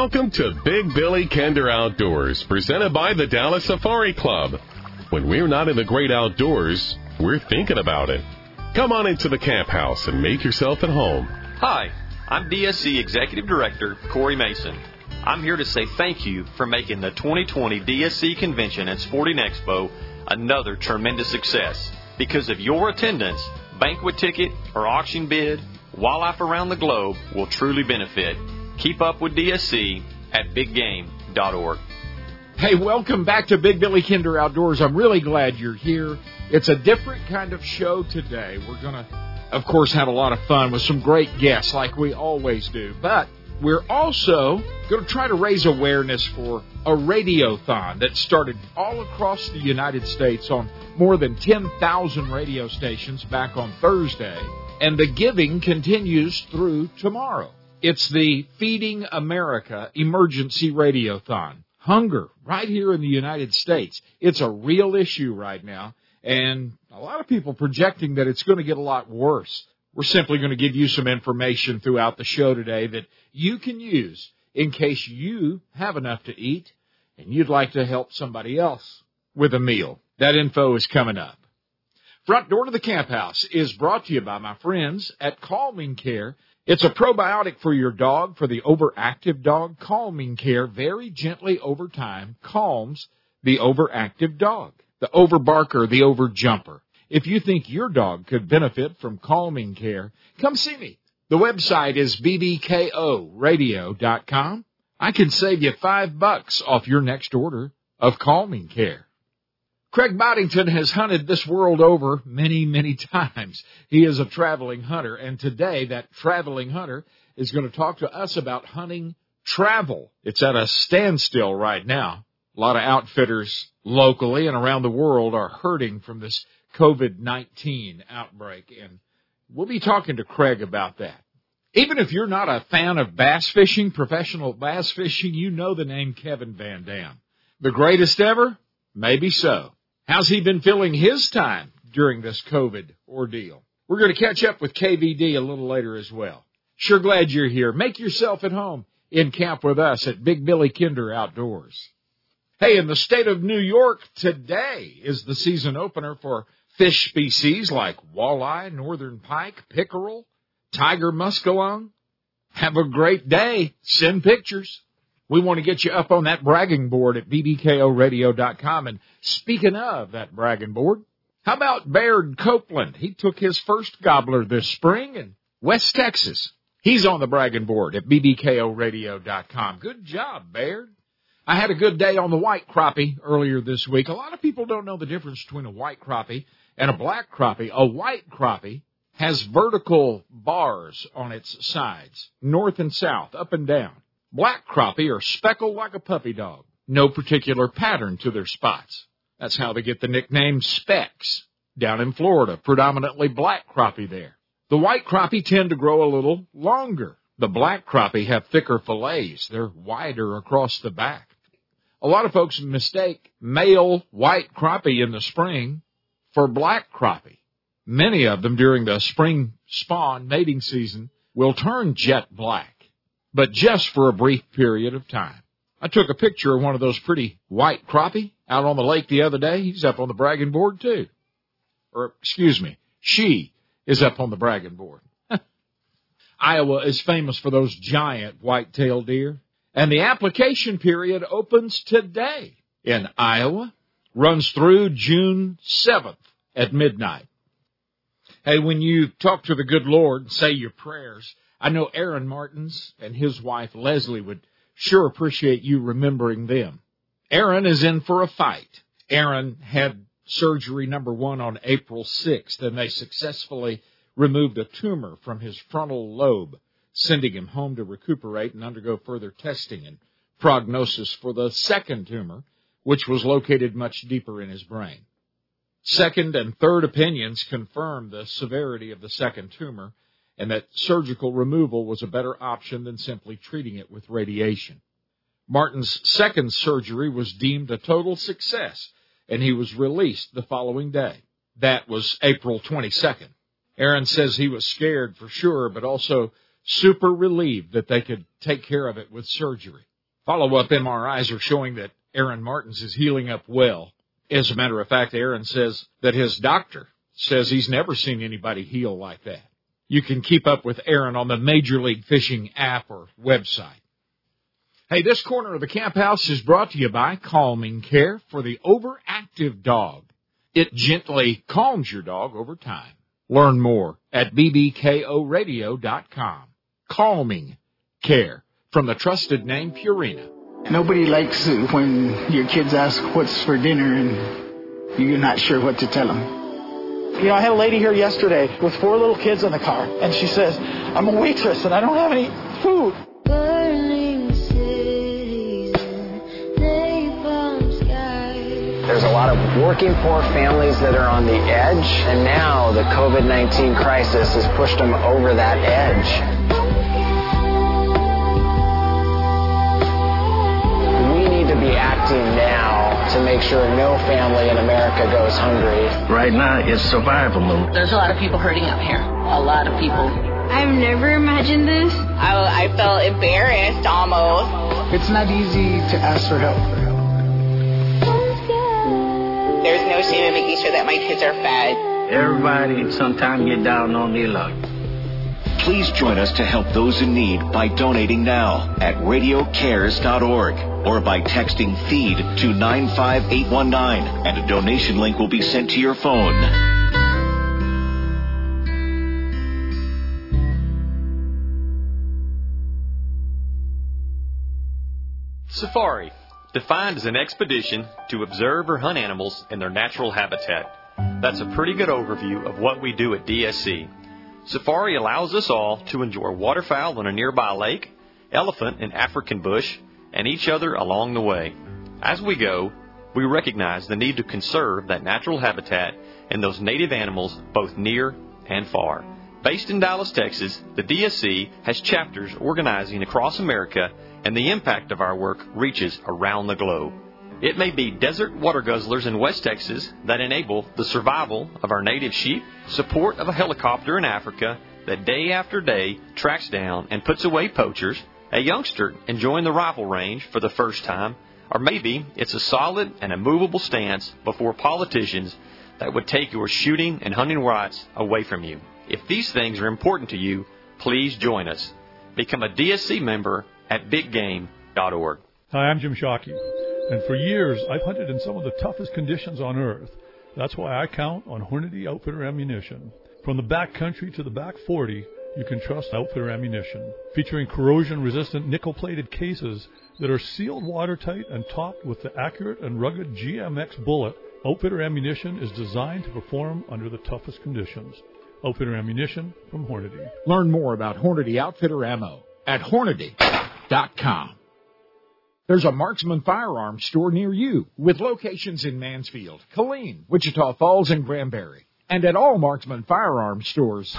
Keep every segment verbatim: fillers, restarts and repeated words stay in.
Welcome to Big Billy Kinder Outdoors, presented by the Dallas Safari Club. When we're not in the great outdoors, we're thinking about it. Come on into the camp house and make yourself at home. Hi, I'm D S C Executive Director Corey Mason. I'm here to say thank you for making the twenty twenty D S C Convention and Sporting Expo another tremendous success. Because of your attendance, banquet ticket or auction bid, wildlife around the globe will truly benefit. Keep up with D S C at big game dot org. Hey, welcome back to Big Billy Kinder Outdoors. I'm really glad you're here. It's a different kind of show today. We're going to, of course, have a lot of fun with some great guests like we always do. But we're also going to try to raise awareness for a radiothon that started all across the United States on more than ten thousand radio stations back on Thursday. And the giving continues through tomorrow. It's the Feeding America Emergency Radiothon. Hunger right here in the United States. It's a real issue right now, and a lot of people projecting that it's going to get a lot worse. We're simply going to give you some information throughout the show today that you can use in case you have enough to eat and you'd like to help somebody else with a meal. That info is coming up. Front Door to the Camp House is brought to you by my friends at Calming Care. It's a probiotic for your dog, for the overactive dog. Calming Care very gently over time calms the overactive dog, the overbarker, the overjumper. If you think your dog could benefit from Calming Care, come see me. The website is b b k o radio dot com. I can save you five bucks off your next order of Calming Care. Craig Boddington has hunted this world over many, many times. He is a traveling hunter, and today that traveling hunter is going to talk to us about hunting travel. It's at a standstill right now. A lot of outfitters locally and around the world are hurting from this covid nineteen outbreak, and we'll be talking to Craig about that. Even if you're not a fan of bass fishing, professional bass fishing, you know the name Kevin Van Dam. The greatest ever? Maybe so. How's he been filling his time during this COVID ordeal? We're going to catch up with K V D a little later as well. Sure glad you're here. Make yourself at home in camp with us at Big Billy Kinder Outdoors. Hey, in the state of New York, today is the season opener for fish species like walleye, northern pike, pickerel, tiger muskellunge. Have a great day. Send pictures. We want to get you up on that bragging board at b b k o radio dot com. And speaking of that bragging board, how about Baird Copeland? He took his first gobbler this spring in West Texas. He's on the bragging board at b b k o radio dot com. Good job, Baird. I had a good day on the white crappie earlier this week. A lot of people don't know the difference between a white crappie and a black crappie. A white crappie has vertical bars on its sides, north and south, up and down. Black crappie are speckled like a puppy dog. No particular pattern to their spots. That's how they get the nickname Specks. Down in Florida, predominantly black crappie there. The white crappie tend to grow a little longer. The black crappie have thicker fillets. They're wider across the back. A lot of folks mistake male white crappie in the spring for black crappie. Many of them during the spring spawn mating season will turn jet black, but just for a brief period of time. I took a picture of one of those pretty white crappie out on the lake the other day. He's up on the bragging board, too. Or, excuse me, she is up on the bragging board. Iowa is famous for those giant white-tailed deer. And the application period opens today in Iowa, runs through June seventh at midnight. Hey, when you talk to the good Lord and say your prayers, I know Aaron Martins and his wife Leslie would sure appreciate you remembering them. Aaron is in for a fight. Aaron had surgery number one on April sixth, and they successfully removed a tumor from his frontal lobe, sending him home to recuperate and undergo further testing and prognosis for the second tumor, which was located much deeper in his brain. Second and third opinions confirmed the severity of the second tumor and that surgical removal was a better option than simply treating it with radiation. Martin's second surgery was deemed a total success, and he was released the following day. That was April twenty-second. Aaron says he was scared for sure, but also super relieved that they could take care of it with surgery. Follow-up M R Is are showing that Aaron Martens is healing up well. As a matter of fact, Aaron says that his doctor says he's never seen anybody heal like that. You can keep up with Aaron on the Major League Fishing app or website. Hey, this corner of the Camp House is brought to you by Calming Care for the overactive dog. It gently calms your dog over time. Learn more at b b k o radio dot com. Calming Care from the trusted name Purina. Nobody likes it when your kids ask what's for dinner and you're not sure what to tell them. You know, I had a lady here yesterday with four little kids in the car, and she says, I'm a waitress and I don't have any food. Burning cities and napalm skies. There's a lot of working poor families that are on the edge, and now the covid nineteen crisis has pushed them over that edge. Be acting now to make sure no family in America goes hungry. Right now, it's survival mode. There's a lot of people hurting out here. A lot of people. I've never imagined this. I, I felt embarrassed almost. It's not easy to ask for help. There's no shame in making sure that my kids are fed. Everybody sometimes get down on their luck. Please join us to help those in need by donating now at radio cares dot org or by texting FEED to nine five eight one nine, and a donation link will be sent to your phone. Safari, defined as an expedition to observe or hunt animals in their natural habitat. That's a pretty good overview of what we do at D S C. Safari allows us all to enjoy waterfowl on a nearby lake, elephant in African bush, and each other along the way. As we go, we recognize the need to conserve that natural habitat and those native animals both near and far. Based in Dallas, Texas, the D S C has chapters organizing across America, and the impact of our work reaches around the globe. It may be desert water guzzlers in West Texas that enable the survival of our native sheep, support of a helicopter in Africa that day after day tracks down and puts away poachers, a youngster enjoying the rifle range for the first time, or maybe it's a solid and immovable stance before politicians that would take your shooting and hunting rights away from you. If these things are important to you, please join us. Become a D S C member at big game dot org. Hi, I'm Jim Shockey. And for years, I've hunted in some of the toughest conditions on Earth. That's why I count on Hornady Outfitter Ammunition. From the back country to the back forty, you can trust Outfitter Ammunition. Featuring corrosion-resistant nickel-plated cases that are sealed watertight and topped with the accurate and rugged G M X bullet, Outfitter Ammunition is designed to perform under the toughest conditions. Outfitter Ammunition from Hornady. Learn more about Hornady Outfitter Ammo at hornady dot com. There's a Marksman Firearms store near you with locations in Mansfield, Killeen, Wichita Falls, and Granbury. And at all Marksman Firearms stores,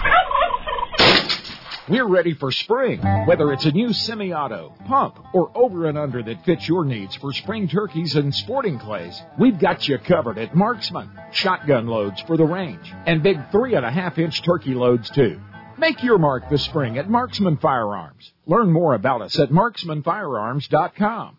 we're ready for spring. Whether it's a new semi-auto, pump, or over and under that fits your needs for spring turkeys and sporting clays, we've got you covered at Marksman. Shotgun loads for the range and big three and a half inch turkey loads too. Make your mark this spring at Marksman Firearms. Learn more about us at marksman firearms dot com.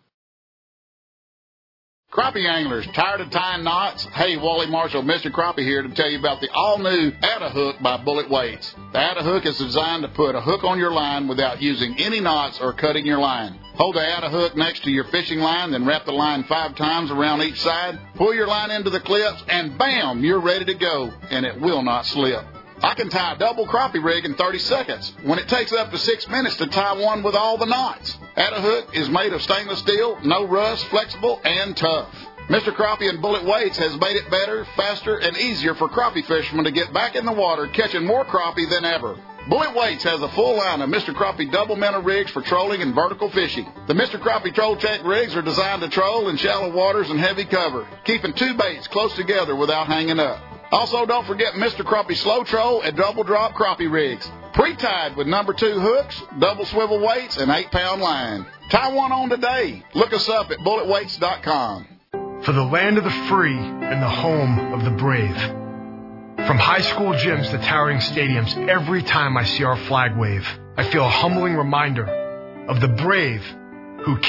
Crappie anglers, tired of tying knots? Hey, Wally Marshall, Mister Crappie here to tell you about the all-new Atta-Hook by Bullet Weights. The Atta-Hook is designed to put a hook on your line without using any knots or cutting your line. Hold the Atta-Hook next to your fishing line, then wrap the line five times around each side. Pull your line into the clips, and bam, you're ready to go, and it will not slip. I can tie a double crappie rig in thirty seconds when it takes up to six minutes to tie one with all the knots. Atta-Hook is made of stainless steel, no rust, flexible, and tough. Mister Crappie and Bullet Weights has made it better, faster, and easier for crappie fishermen to get back in the water catching more crappie than ever. Bullet Weights has a full line of Mister Crappie double minnow rigs for trolling and vertical fishing. The Mister Crappie Troll Check rigs are designed to troll in shallow waters and heavy cover, keeping two baits close together without hanging up. Also, don't forget Mister Crappie Slow Troll and Double Drop Crappie rigs. Pre-tied with number two hooks, double swivel weights, and eight pound line. Tie one on today. Look us up at bullet weights dot com. For the land of the free and the home of the brave. From high school gyms to towering stadiums, every time I see our flag wave, I feel a humbling reminder of the brave who keep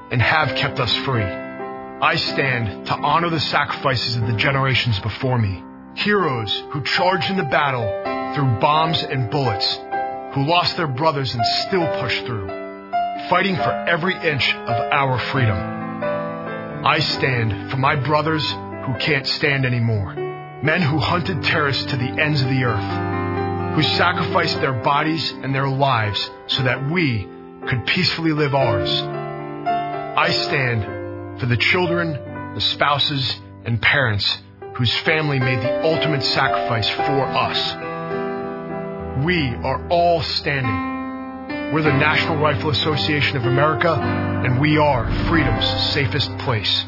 and have kept us free. I stand to honor the sacrifices of the generations before me, heroes who charged into battle through bombs and bullets, who lost their brothers and still pushed through, fighting for every inch of our freedom. I stand for my brothers who can't stand anymore, men who hunted terrorists to the ends of the earth, who sacrificed their bodies and their lives so that we could peacefully live ours. I stand for the children, the spouses, and parents whose family made the ultimate sacrifice for us. We are all standing. We're the National Rifle Association of America, and we are freedom's safest place.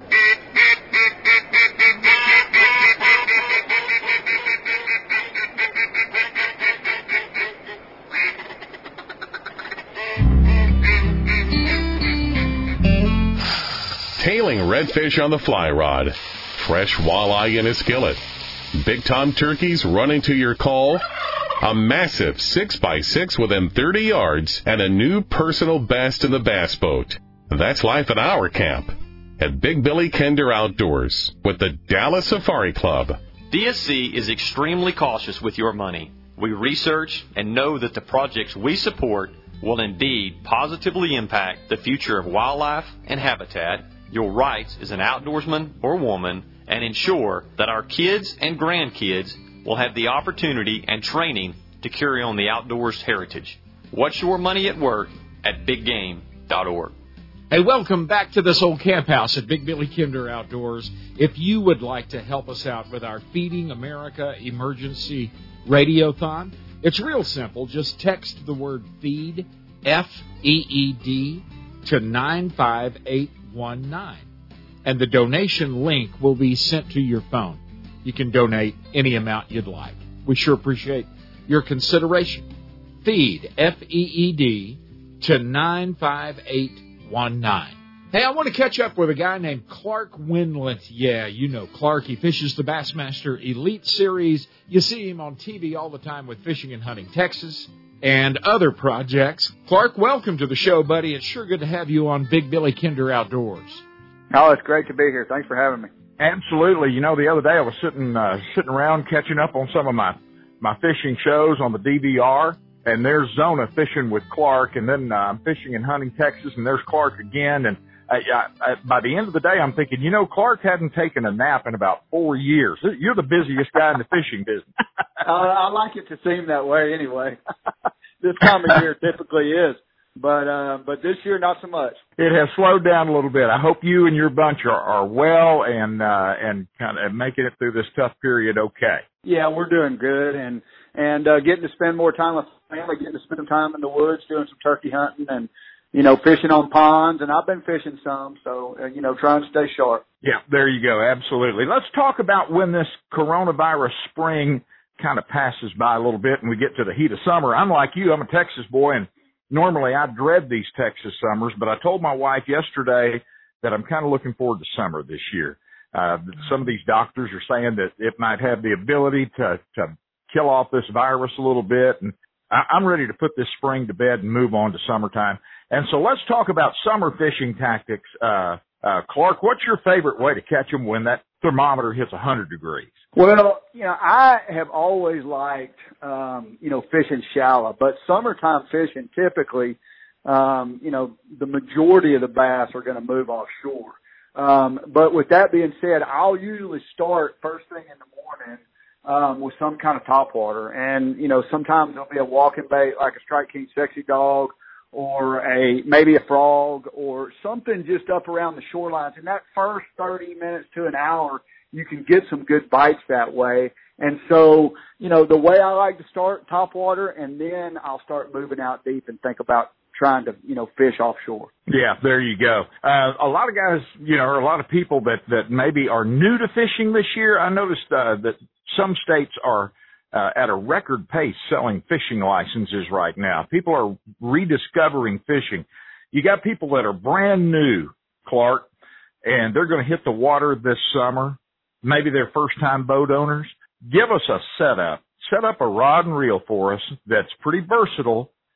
Tailing redfish on the fly rod, fresh walleye in a skillet, big tom turkeys running to your call, a massive six by six within thirty yards, and a new personal best in the bass boat. That's life at our camp at Big Billy Kinder Outdoors with the Dallas Safari Club. D S C is extremely cautious with your money. We research and know that the projects we support will indeed positively impact the future of wildlife and habitat, your rights as an outdoorsman or woman, and ensure that our kids and grandkids will have the opportunity and training to carry on the outdoors heritage. Watch your money at work at big game dot org. Hey, welcome back to this old camp house at Big Billy Kinder Outdoors. If you would like to help us out with our Feeding America Emergency Radiothon, it's real simple. Just text the word FEED, F E E D, to nine five eight one nine, and the donation link will be sent to your phone. You can donate any amount you'd like. We sure appreciate your consideration. FEED, F E E D, to nine five eight one nine. Hey, I want to catch up with a guy named Clark Wendlandt. Yeah, you know Clark. He fishes the Bassmaster Elite Series. You see him on T V all the time with Fishing and Hunting Texas and other projects. Clark, welcome to the show, buddy. It's sure good to have you on Big Billy Kinder Outdoors. Oh, it's great to be here. Thanks for having me. Absolutely. You know, the other day I was sitting uh, sitting around catching up on some of my, my fishing shows on the D V R, and there's Zona fishing with Clark, and then uh, I'm fishing and hunting Texas, and there's Clark again. And I, I, I, by the end of the day, I'm thinking, you know, Clark hadn't taken a nap in about four years. You're the busiest guy in the fishing business. uh, I like it to seem that way anyway. This time of year typically is. But uh, but this year, not so much. It has slowed down a little bit. I hope you and your bunch are, are well and uh, and kind of making it through this tough period okay. Yeah, we're doing good, and and uh, getting to spend more time with family, getting to spend some time in the woods, doing some turkey hunting, and you know, fishing on ponds. And I've been fishing some, so uh, you know, trying to stay sharp. Yeah, there you go. Absolutely. Let's talk about when this coronavirus spring kind of passes by a little bit, and we get to the heat of summer. I'm like you. I'm a Texas boy, and normally I dread these Texas summers, but I told my wife yesterday that I'm kind of looking forward to summer this year. Uh, some of these doctors are saying that it might have the ability to, to kill off this virus a little bit. And I, I'm ready to put this spring to bed and move on to summertime. And so let's talk about summer fishing tactics. Uh, uh, Clark, what's your favorite way to catch them when that thermometer hits one hundred degrees? Well, you know, I have always liked, um, you know, fishing shallow, but summertime fishing typically, um, you know, the majority of the bass are going to move offshore. Um, but with that being said, I'll usually start first thing in the morning, um, with some kind of topwater. And, you know, sometimes there'll be a walking bait like a Strike King Sexy Dog or a, maybe a frog or something just up around the shorelines. And that first thirty minutes to an hour, you can get some good bites that way. And so, you know, the way I like to start, topwater, and then I'll start moving out deep and think about trying to, you know, fish offshore. Yeah, there you go. Uh, a lot of guys, you know, or a lot of people that, that maybe are new to fishing this year, I noticed uh, that some states are uh, at a record pace selling fishing licenses right now. People are rediscovering fishing. You got people that are brand new, Clark, and they're going to hit the water this summer. Maybe they're first-time boat owners. Give us a setup. Set up a rod and reel for us that's pretty versatile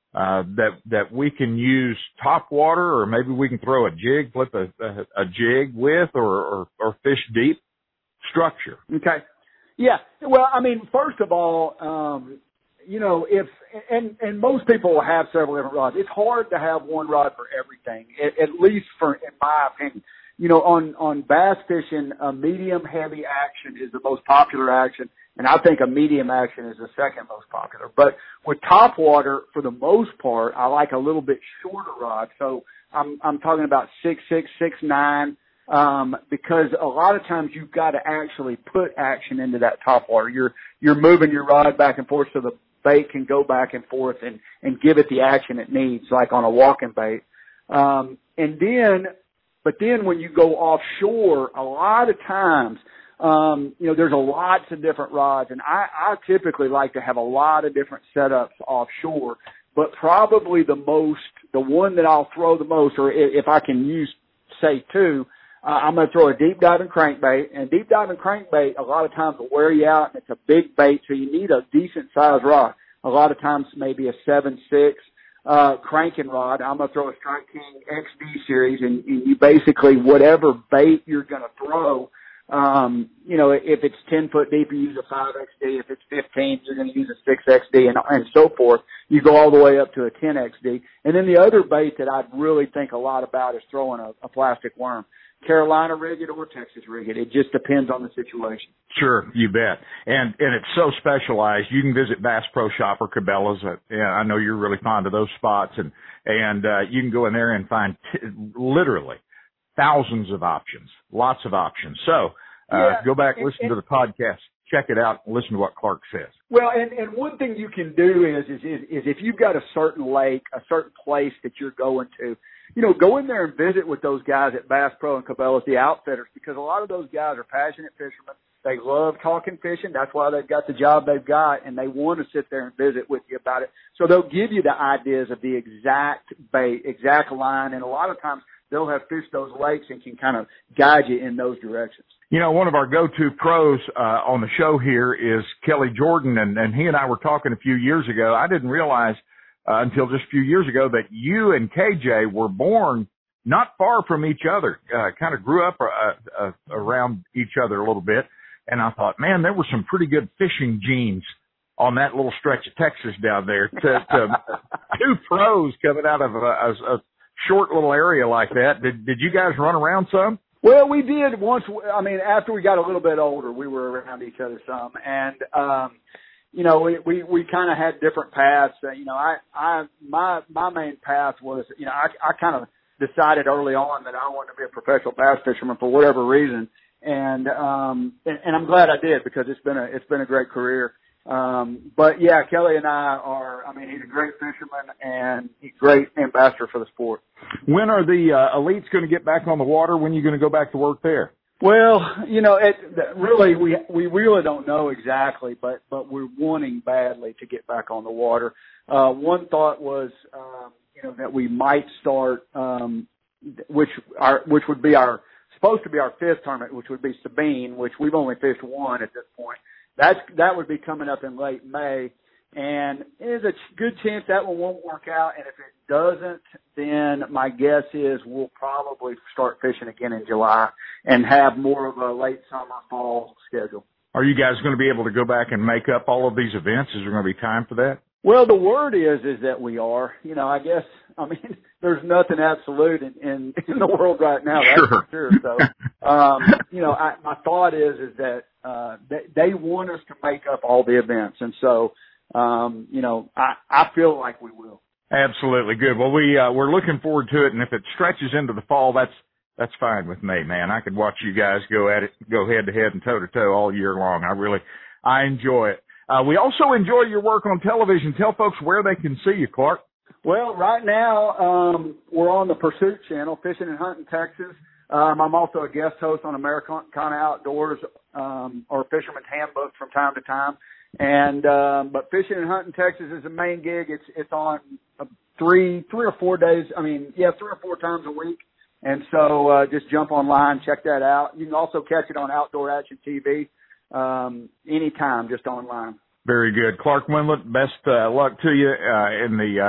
uh, that, that we can use top water, or maybe we can throw a jig, flip a, a, a jig with, or, or, or fish deep structure? Okay. Yeah. Well, I mean, first of all, um, you know, if, and, and most people will have several different rods. It's hard to have one rod for everything, at, at least for, in my opinion. You know, on, on bass fishing, a medium heavy action is the most popular action, and I think a medium action is the second most popular. But with top water, for the most part, I like a little bit shorter rod. So I'm, I'm talking about six, six, six, nine, um, because a lot of times you've got to actually put action into that top water. You're, you're moving your rod back and forth so the bait can go back and forth and, and give it the action it needs, like on a walking bait. Um, and then, But then when you go offshore, a lot of times, um, you know, there's a lots of different rods, and I, I typically like to have a lot of different setups offshore, but probably the most, the one that I'll throw the most, or if I can use, say, two, uh, I'm going to throw a deep diving crankbait, and deep diving crankbait a lot of times will wear you out, and it's a big bait, so you need a decent sized rod. A lot of times maybe a seven six. Uh, cranking rod. I'm going to throw a Strike King X D series, and, and you basically, whatever bait you're going to throw, um, you know, if it's ten foot deep, you use a five X D. If it's fifteen, you're going to use a six X D, and, and so forth. You go all the way up to a ten X D. And then the other bait that I'd really think a lot about is throwing a, a plastic worm. Carolina rig it or Texas rig it. It just depends on the situation. Sure, you bet. And and it's so specialized. You can visit Bass Pro Shop or Cabela's. Uh, yeah, I know you're really fond of those spots, and and uh, you can go in there and find t- literally thousands of options, lots of options. So uh, yeah, go back, and, listen and, to the podcast, check it out, and listen to what Clark says. Well, and, and one thing you can do is, is is is if you've got a certain lake, a certain place that you're going to, you know, go in there and visit with those guys at Bass Pro and Cabela's, the outfitters, because a lot of those guys are passionate fishermen. They love talking fishing. That's why they've got the job they've got, and they want to sit there and visit with you about it. So they'll give you the ideas of the exact bait, exact line, and a lot of times they'll have fished those lakes and can kind of guide you in those directions. You know, one of our go-to pros uh, on the show here is Kelly Jordan, and, and he and I were talking a few years ago. I didn't realize Uh, until just a few years ago that you and K J were born not far from each other, uh, kind of grew up uh, uh, around each other a little bit. And I thought, man, there were some pretty good fishing genes on that little stretch of Texas down there. To, to two pros coming out of a, a, a short little area like that. Did, did you guys run around some? Well, we did once. I mean, after we got a little bit older, we were around each other some. And, um, you know, we, we, we kind of had different paths. Uh, you know, I, I, my, my main path was, you know, I, I kind of decided early on that I wanted to be a professional bass fisherman for whatever reason. And, um, and, and I'm glad I did, because it's been a, it's been a great career. Um, but yeah, Kelly and I are, I mean, he's a great fisherman and he's a great ambassador for the sport. When are the, uh, elites going to get back on the water? When are you going to go back to work there? Well, you know, it, really, we we really don't know exactly, but but we're wanting badly to get back on the water. Uh, one thought was, um, you know, that we might start, um, which our which would be our supposed to be our fifth tournament, which would be Sabine, which we've only fished one at this point. That's that would be coming up in late May, and there's a good chance that one won't work out. And if it doesn't, then my guess is we'll probably start fishing again in July and have more of a late summer, fall schedule. Are you guys going to be able to go back and make up all of these events? Is there going to be time for that? Well, the word is, is that we are. You know, I guess, I mean, there's nothing absolute in, in, in the world right now. That's sure. for sure. So, um, you know, I, my thought is, is that, uh, they, they want us to make up all the events. And so, um, you know, I, I feel like we will. Absolutely. Good. Well, we, uh, we're looking forward to it. And if it stretches into the fall, that's, that's fine with me, man. I could watch you guys go at it, go head to head and toe to toe all year long. I really, I enjoy it. Uh, we also enjoy your work on television. Tell folks where they can see you, Clark. Well, right now, um, we're on the Pursuit Channel, Fishing and Hunting Texas. Um, I'm also a guest host on Americana Outdoors, um, or Fisherman's Handbook from time to time. And, um, but Fishing and Hunting Texas is the main gig. It's, it's on uh, three, three or four days. I mean, yeah, three or four times a week. And so, uh, just jump online, check that out. You can also catch it on Outdoor Action T V, um, anytime, just online. Very good. Clark Wendlandt, best, uh, luck to you, uh, in the, uh,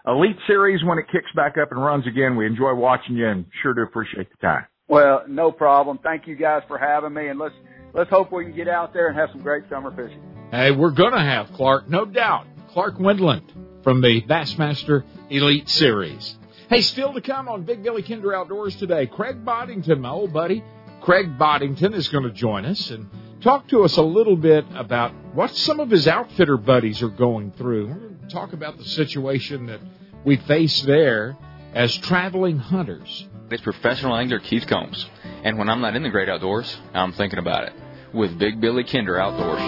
Elite Series when it kicks back up and runs again. We enjoy watching you and sure do appreciate the time. Well, no problem. Thank you guys for having me, and let's let's hope we can get out there and have some great summer fishing. Hey, we're going to have Clark, no doubt. Clark Wendland from the Bassmaster Elite Series. Hey, still to come on Big Billy Kinder Outdoors today, Craig Boddington, my old buddy. Craig Boddington is going to join us and talk to us a little bit about what some of his outfitter buddies are going through. We're going to talk about the situation that we face there as traveling hunters. It's professional angler Keith Combs, and when I'm not in the great outdoors, I'm thinking about it with Big Billy Kinder Outdoors.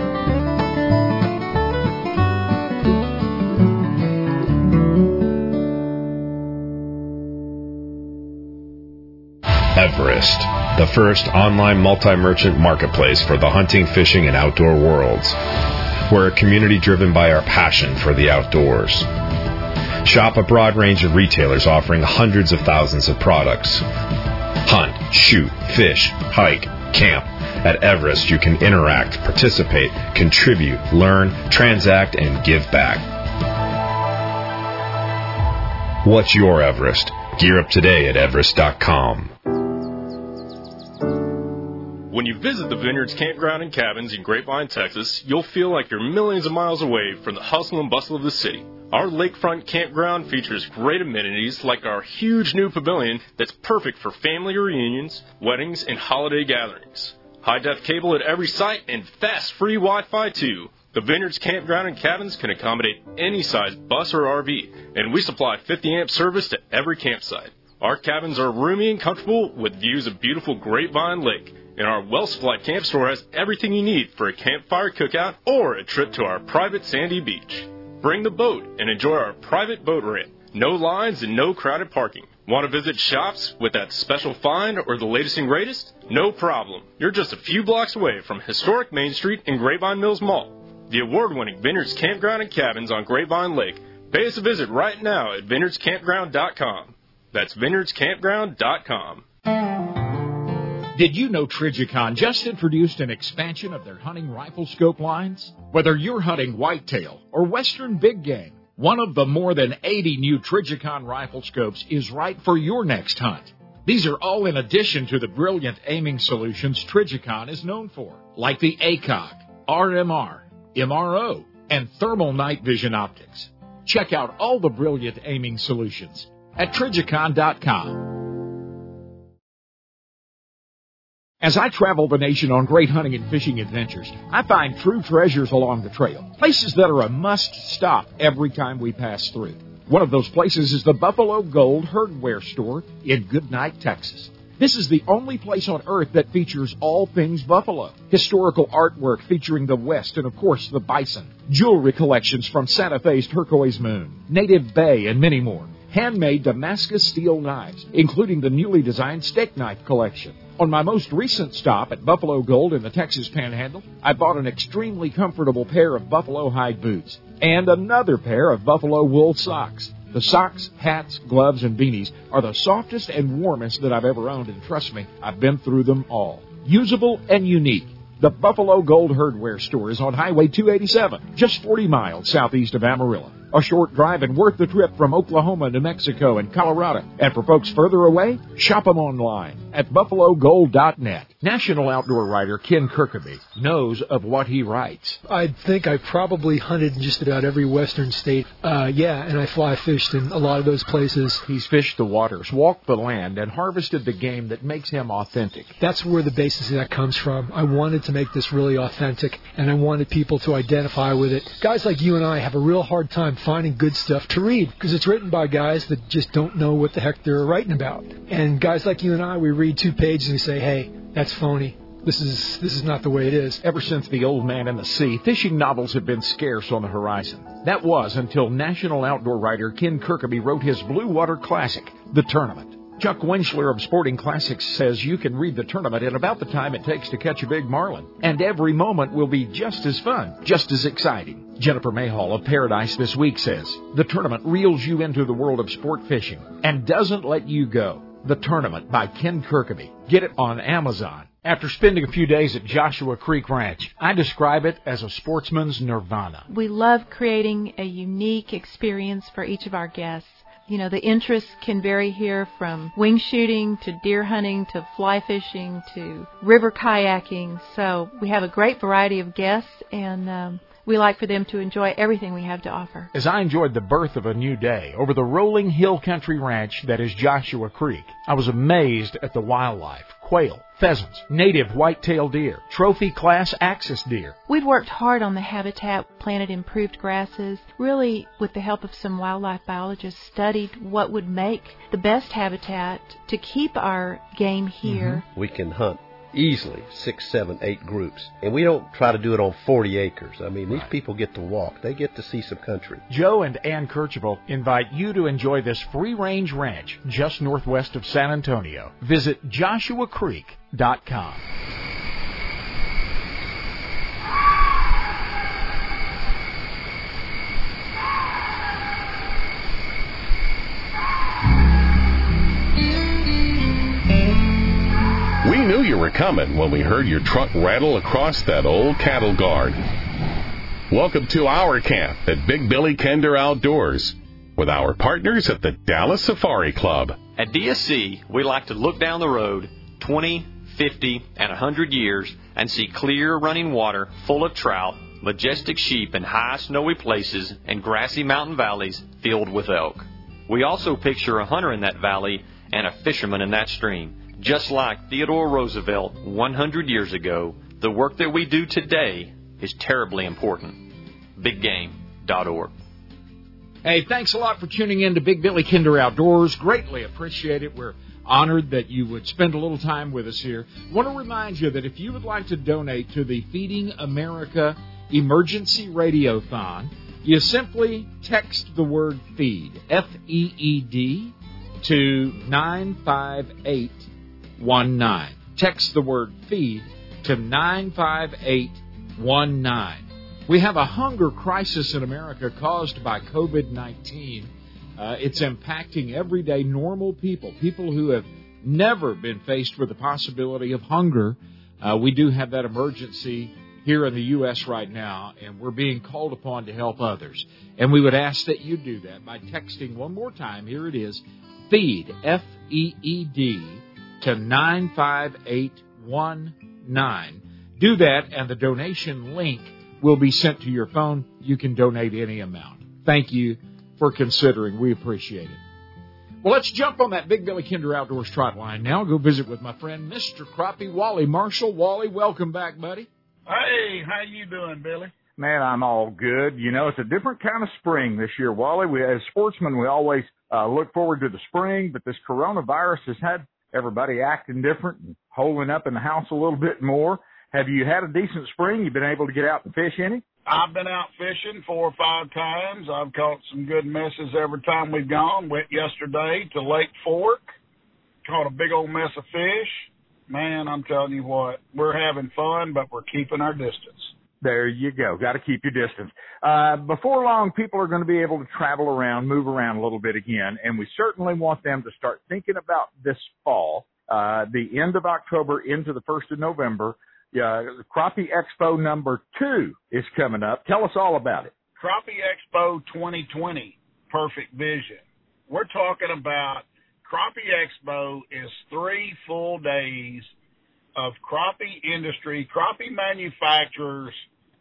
Everest, the first online multi-merchant marketplace for the hunting, fishing, and outdoor worlds. We're a community driven by our passion for the outdoors. Shop a broad range of retailers offering hundreds of thousands of products. Hunt, shoot, fish, hike, camp. At Everest, you can interact, participate, contribute, learn, transact, and give back. What's your Everest? Gear up today at Everest dot com. When you visit the Vineyards Campground and Cabins in Grapevine, Texas, you'll feel like you're millions of miles away from the hustle and bustle of the city. Our lakefront campground features great amenities like our huge new pavilion that's perfect for family reunions, weddings, and holiday gatherings. High-def cable at every site and fast free Wi-Fi too. The Vineyards Campground and Cabins can accommodate any size bus or R V, and we supply fifty amp service to every campsite. Our cabins are roomy and comfortable with views of beautiful Grapevine Lake. And our well-supplied camp store has everything you need for a campfire cookout or a trip to our private sandy beach. Bring the boat and enjoy our private boat rent. No lines and no crowded parking. Want to visit shops with that special find or the latest and greatest? No problem. You're just a few blocks away from historic Main Street and Grapevine Mills Mall. The award-winning Vineyards Campground and Cabins on Grapevine Lake. Pay us a visit right now at vineyards campground dot com. That's vineyards campground dot com. Did you know Trijicon just introduced an expansion of their hunting rifle scope lines? Whether you're hunting whitetail or western big game, one of the more than eighty new Trijicon rifle scopes is right for your next hunt. These are all in addition to the brilliant aiming solutions Trijicon is known for, like the A C O G, R M R, M R O, and thermal night vision optics. Check out all the brilliant aiming solutions at Trijicon dot com. As I travel the nation on great hunting and fishing adventures, I find true treasures along the trail, places that are a must-stop every time we pass through. One of those places is the Buffalo Gold Herdware Store in Goodnight, Texas. This is the only place on earth that features all things buffalo. Historical artwork featuring the West and, of course, the bison. Jewelry collections from Santa Fe's Turquoise Moon, Native Bay, and many more. Handmade Damascus steel knives, including the newly designed steak knife collection. On my most recent stop at Buffalo Gold in the Texas Panhandle, I bought an extremely comfortable pair of buffalo hide boots and another pair of buffalo wool socks. The socks, hats, gloves, and beanies are the softest and warmest that I've ever owned, and trust me, I've been through them all. Usable and unique. The Buffalo Gold Herdware Store is on Highway two eighty-seven, just forty miles southeast of Amarillo. A short drive and worth the trip from Oklahoma, New Mexico, and Colorado. And for folks further away, shop them online at buffalo gold dot net. National outdoor writer Ken Kirkaby knows of what he writes. I think I probably hunted in just about every western state. Uh, yeah, and I fly fished in a lot of those places. He's fished the waters, walked the land, and harvested the game that makes him authentic. That's where the basis of that comes from. I wanted to make this really authentic, and I wanted people to identify with it. Guys like you and I have a real hard time finding good stuff to read because it's written by guys that just don't know what the heck they're writing about. And guys like you and I, we read two pages and we say, hey, that's phony. This is this is not the way it is. Ever since The Old Man and the Sea, fishing novels have been scarce on the horizon. That was until national outdoor writer Ken Kirkaby wrote his Blue Water Classic, The Tournament. Chuck Winchler of Sporting Classics says you can read The Tournament in about the time it takes to catch a big marlin. And every moment will be just as fun, just as exciting. Jennifer Mayhall of Paradise This Week says, The Tournament reels you into the world of sport fishing and doesn't let you go. The Tournament by Ken Kirkaby. Get it on Amazon After spending a few days at Joshua Creek Ranch, I describe it as a sportsman's nirvana. We love creating a unique experience for each of our guests. You know, the interests can vary here from wing shooting to deer hunting to fly fishing to river kayaking. So we have a great variety of guests, and um, we like for them to enjoy everything we have to offer. As I enjoyed the birth of a new day over the rolling hill country ranch that is Joshua Creek, I was amazed at the wildlife. Quail, pheasants, native white-tailed deer, trophy class axis deer. We've worked hard on the habitat, planted improved grasses, really with the help of some wildlife biologists studied what would make the best habitat to keep our game here. Mm-hmm. We can hunt easily six, seven, eight groups. And we don't try to do it on forty acres. I mean, these right. people get to walk. They get to see some country. Joe and Ann Kercheval invite you to enjoy this free-range ranch just northwest of San Antonio. Visit joshua creek dot com. We knew you were coming when we heard your truck rattle across that old cattle guard. Welcome to our camp at Big Billy Kinder Outdoors with our partners at the Dallas Safari Club. At D S C, we like to look down the road twenty, fifty, and one hundred years and see clear running water full of trout, majestic sheep in high snowy places, and grassy mountain valleys filled with elk. We also picture a hunter in that valley and a fisherman in that stream. Just like Theodore Roosevelt one hundred years ago, the work that we do today is terribly important. big game dot org. Hey, thanks a lot for tuning in to Big Billy Kinder Outdoors. Greatly appreciate it. We're honored that you would spend a little time with us here. I want to remind you that if you would like to donate to the Feeding America Emergency Radiothon, you simply text the word FEED, F E E D, to nine five eight one nine. Text the word FEED to nine five eight one nine. We have a hunger crisis in America caused by covid nineteen. Uh, it's impacting everyday normal people, people who have never been faced with the possibility of hunger. Uh, we do have that emergency here in the U S right now, and we're being called upon to help others. And we would ask that you do that by texting one more time. Here it is, FEED, F E E D, to nine five eight one nine. Do that, and the donation link will be sent to your phone. You can donate any amount. Thank you for considering. We appreciate it. Well, let's jump on that Big Billy Kinder Outdoors trot line now. Go visit with my friend, Mister Crappie, Wally Marshall. Wally, welcome back, buddy. Hey, how you doing, Billy? Man, I'm all good. You know, it's a different kind of spring this year, Wally. We, as sportsmen, we always uh, look forward to the spring, but this coronavirus has had everybody acting different and holding up in the house a little bit more. Have you had a decent spring? You've been able to get out and fish any? I've been out fishing four or five times. I've caught some good messes every time we've gone. Went yesterday to Lake Fork. Caught a big old mess of fish. Man, I'm telling you what, we're having fun, but we're keeping our distance. There you go. Got to keep your distance. Uh, before long, people are going to be able to travel around, move around a little bit again, and we certainly want them to start thinking about this fall, uh, the end of October into the first of November. Uh, Crappie Expo number two is coming up. Tell us all about it. Crappie Expo twenty twenty, Perfect Vision. We're talking about Crappie Expo is three full days of crappie industry, crappie manufacturers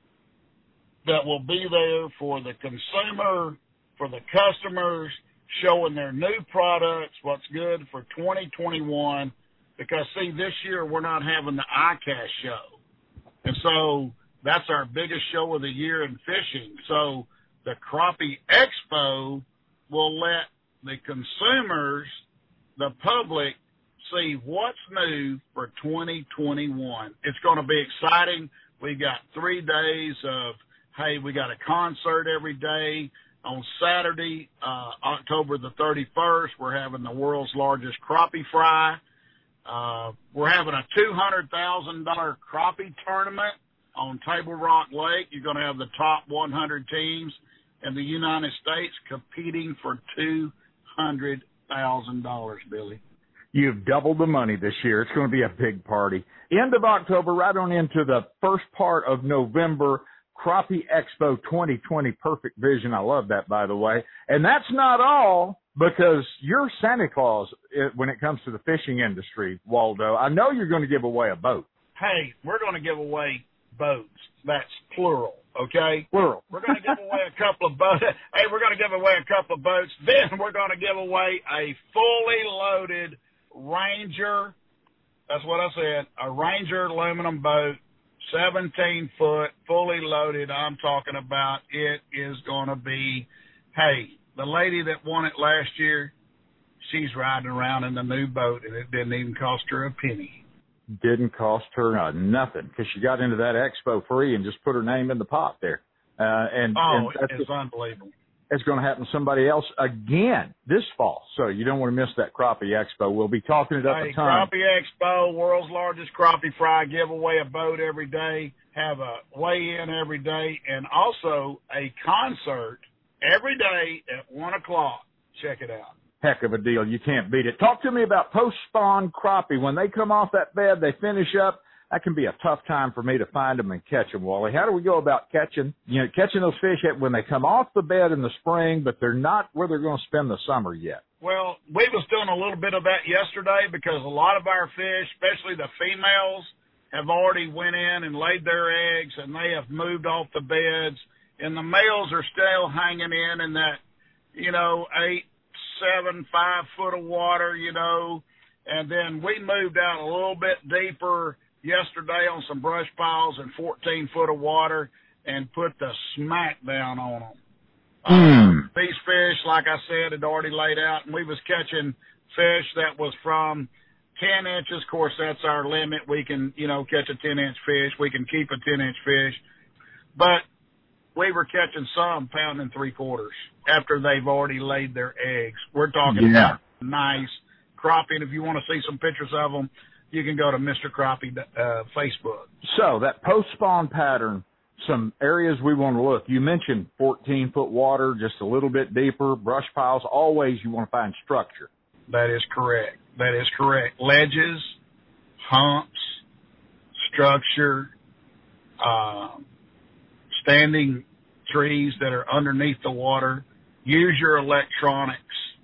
that will be there for the consumer, for the customers, showing their new products, what's good for twenty twenty-one. Because, see, this year we're not having the I CAST show. And so that's our biggest show of the year in fishing. So the Crappie Expo will let the consumers, the public, see what's new for twenty twenty-one. It's going to be exciting. We got three days of, hey, we got a concert every day. On Saturday, uh, October the thirty-first, we're having the world's largest crappie fry. Uh, we're having a two hundred thousand dollars crappie tournament on Table Rock Lake. You're going to have the top one hundred teams in the United States competing for two hundred thousand dollars, Billy. you've doubled the money this year. It's going to be a big party. End of October, right on into the first part of November, Crappie Expo twenty twenty, Perfect Vision. I love that, by the way. And that's not all, because you're Santa Claus when it comes to the fishing industry, Waldo. I know you're going to give away a boat. Hey, we're going to give away boats. That's plural, okay? Plural. We're going to give away a couple of boats. Hey, we're going to give away a couple of boats. Then we're going to give away a fully loaded Ranger. That's what I said. A Ranger aluminum boat, seventeen foot, fully loaded. I'm talking about it is going to be, hey, the lady that won it last year, she's riding around in the new boat, and it didn't even cost her a penny. Didn't cost her uh, nothing, because she got into that expo free and just put her name in the pot there. Uh, and, oh, and that's it's unbelievable. It's going to happen to somebody else again this fall, so you don't want to miss that Crappie Expo. We'll be talking it up hey, a ton. Crappie Expo, world's largest crappie fry, give away a boat every day, have a weigh-in every day, and also a concert every day at one o'clock. Check it out. Heck of a deal. You can't beat it. Talk to me about post-spawn crappie. When they come off that bed, they finish up. That can be a tough time for me to find them and catch them, Wally. How do we go about catching, you know, catching those fish when they come off the bed in the spring, but they're not where they're going to spend the summer yet? Well, we was doing a little bit of that yesterday, because a lot of our fish, especially the females, have already went in and laid their eggs, and they have moved off the beds, and the males are still hanging in in that, you know, eight, seven, five foot of water, you know, and then we moved out a little bit deeper yesterday on some brush piles and fourteen foot of water and put the smack down on them. Mm. Uh, these fish, like I said, had already laid out, and we was catching fish that was from ten inches. Of course, that's our limit. We can, you know, catch a ten inch fish. We can keep a ten inch fish. But we were catching some pound and three quarters after they've already laid their eggs. We're talking yeah. about nice crappie. And if you want to see some pictures of them, you can go to Mister Crappie uh, Facebook. So that post-spawn pattern, some areas we want to look. You mentioned fourteen foot water, just a little bit deeper, brush piles. Always you want to find structure. That is correct. That is correct. Ledges, humps, structure, uh, standing trees that are underneath the water. Use your electronics.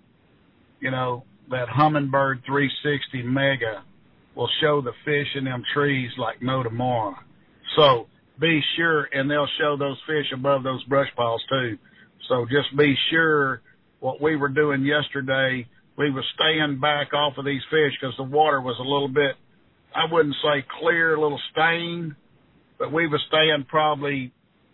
You know, that Humminbird three sixty Mega will show the fish in them trees like no tomorrow. So be sure, and they'll show those fish above those brush piles too. So just be sure what we were doing yesterday, we were staying back off of these fish because the water was a little bit, I wouldn't say clear, a little stained, but we were staying probably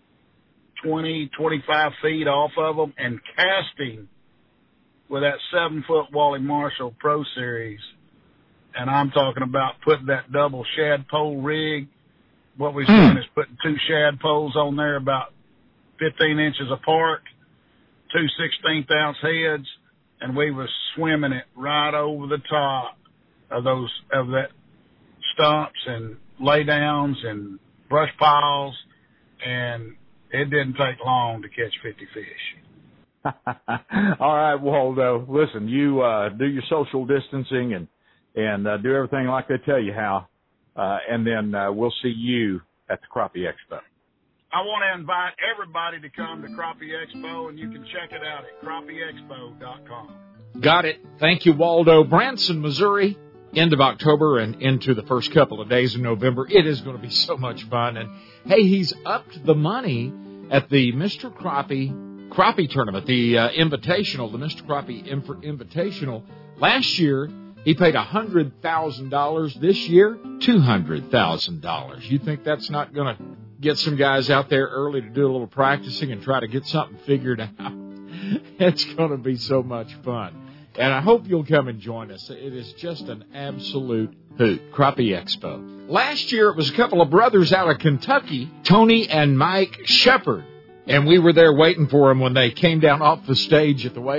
twenty, twenty-five feet off of them and casting with that seven foot Wally Marshall Pro Series. And I'm talking about putting that double shad pole rig. What we're doing is putting two shad poles on there about fifteen inches apart, two sixteenth ounce heads, and we was swimming it right over the top of those, of that stumps and laydowns and brush piles, and it didn't take long to catch fifty fish. All right, Waldo. Listen, you uh, do your social distancing and and uh, do everything like they tell you how, uh, and then uh, we'll see you at the Crappie Expo. I want to invite everybody to come to Crappie Expo, and you can check it out at crappie expo dot com. Got it. Thank you, Waldo. Branson, Missouri, end of October and into the first couple of days of November. It is going to be so much fun. And, hey, he's upped the money at the Mister Crappie Crappie Tournament, the uh, Invitational, the Mister Crappie Inf- Invitational. Last year, he paid one hundred thousand dollars. This year, two hundred thousand dollars. You think that's not going to get some guys out there early to do a little practicing and try to get something figured out? It's going to be so much fun. And I hope you'll come and join us. It is just an absolute hoot. Crappie Expo. Last year, it was a couple of brothers out of Kentucky, Tony and Mike Shepard. And we were there waiting for them when they came down off the stage at the weigh-in.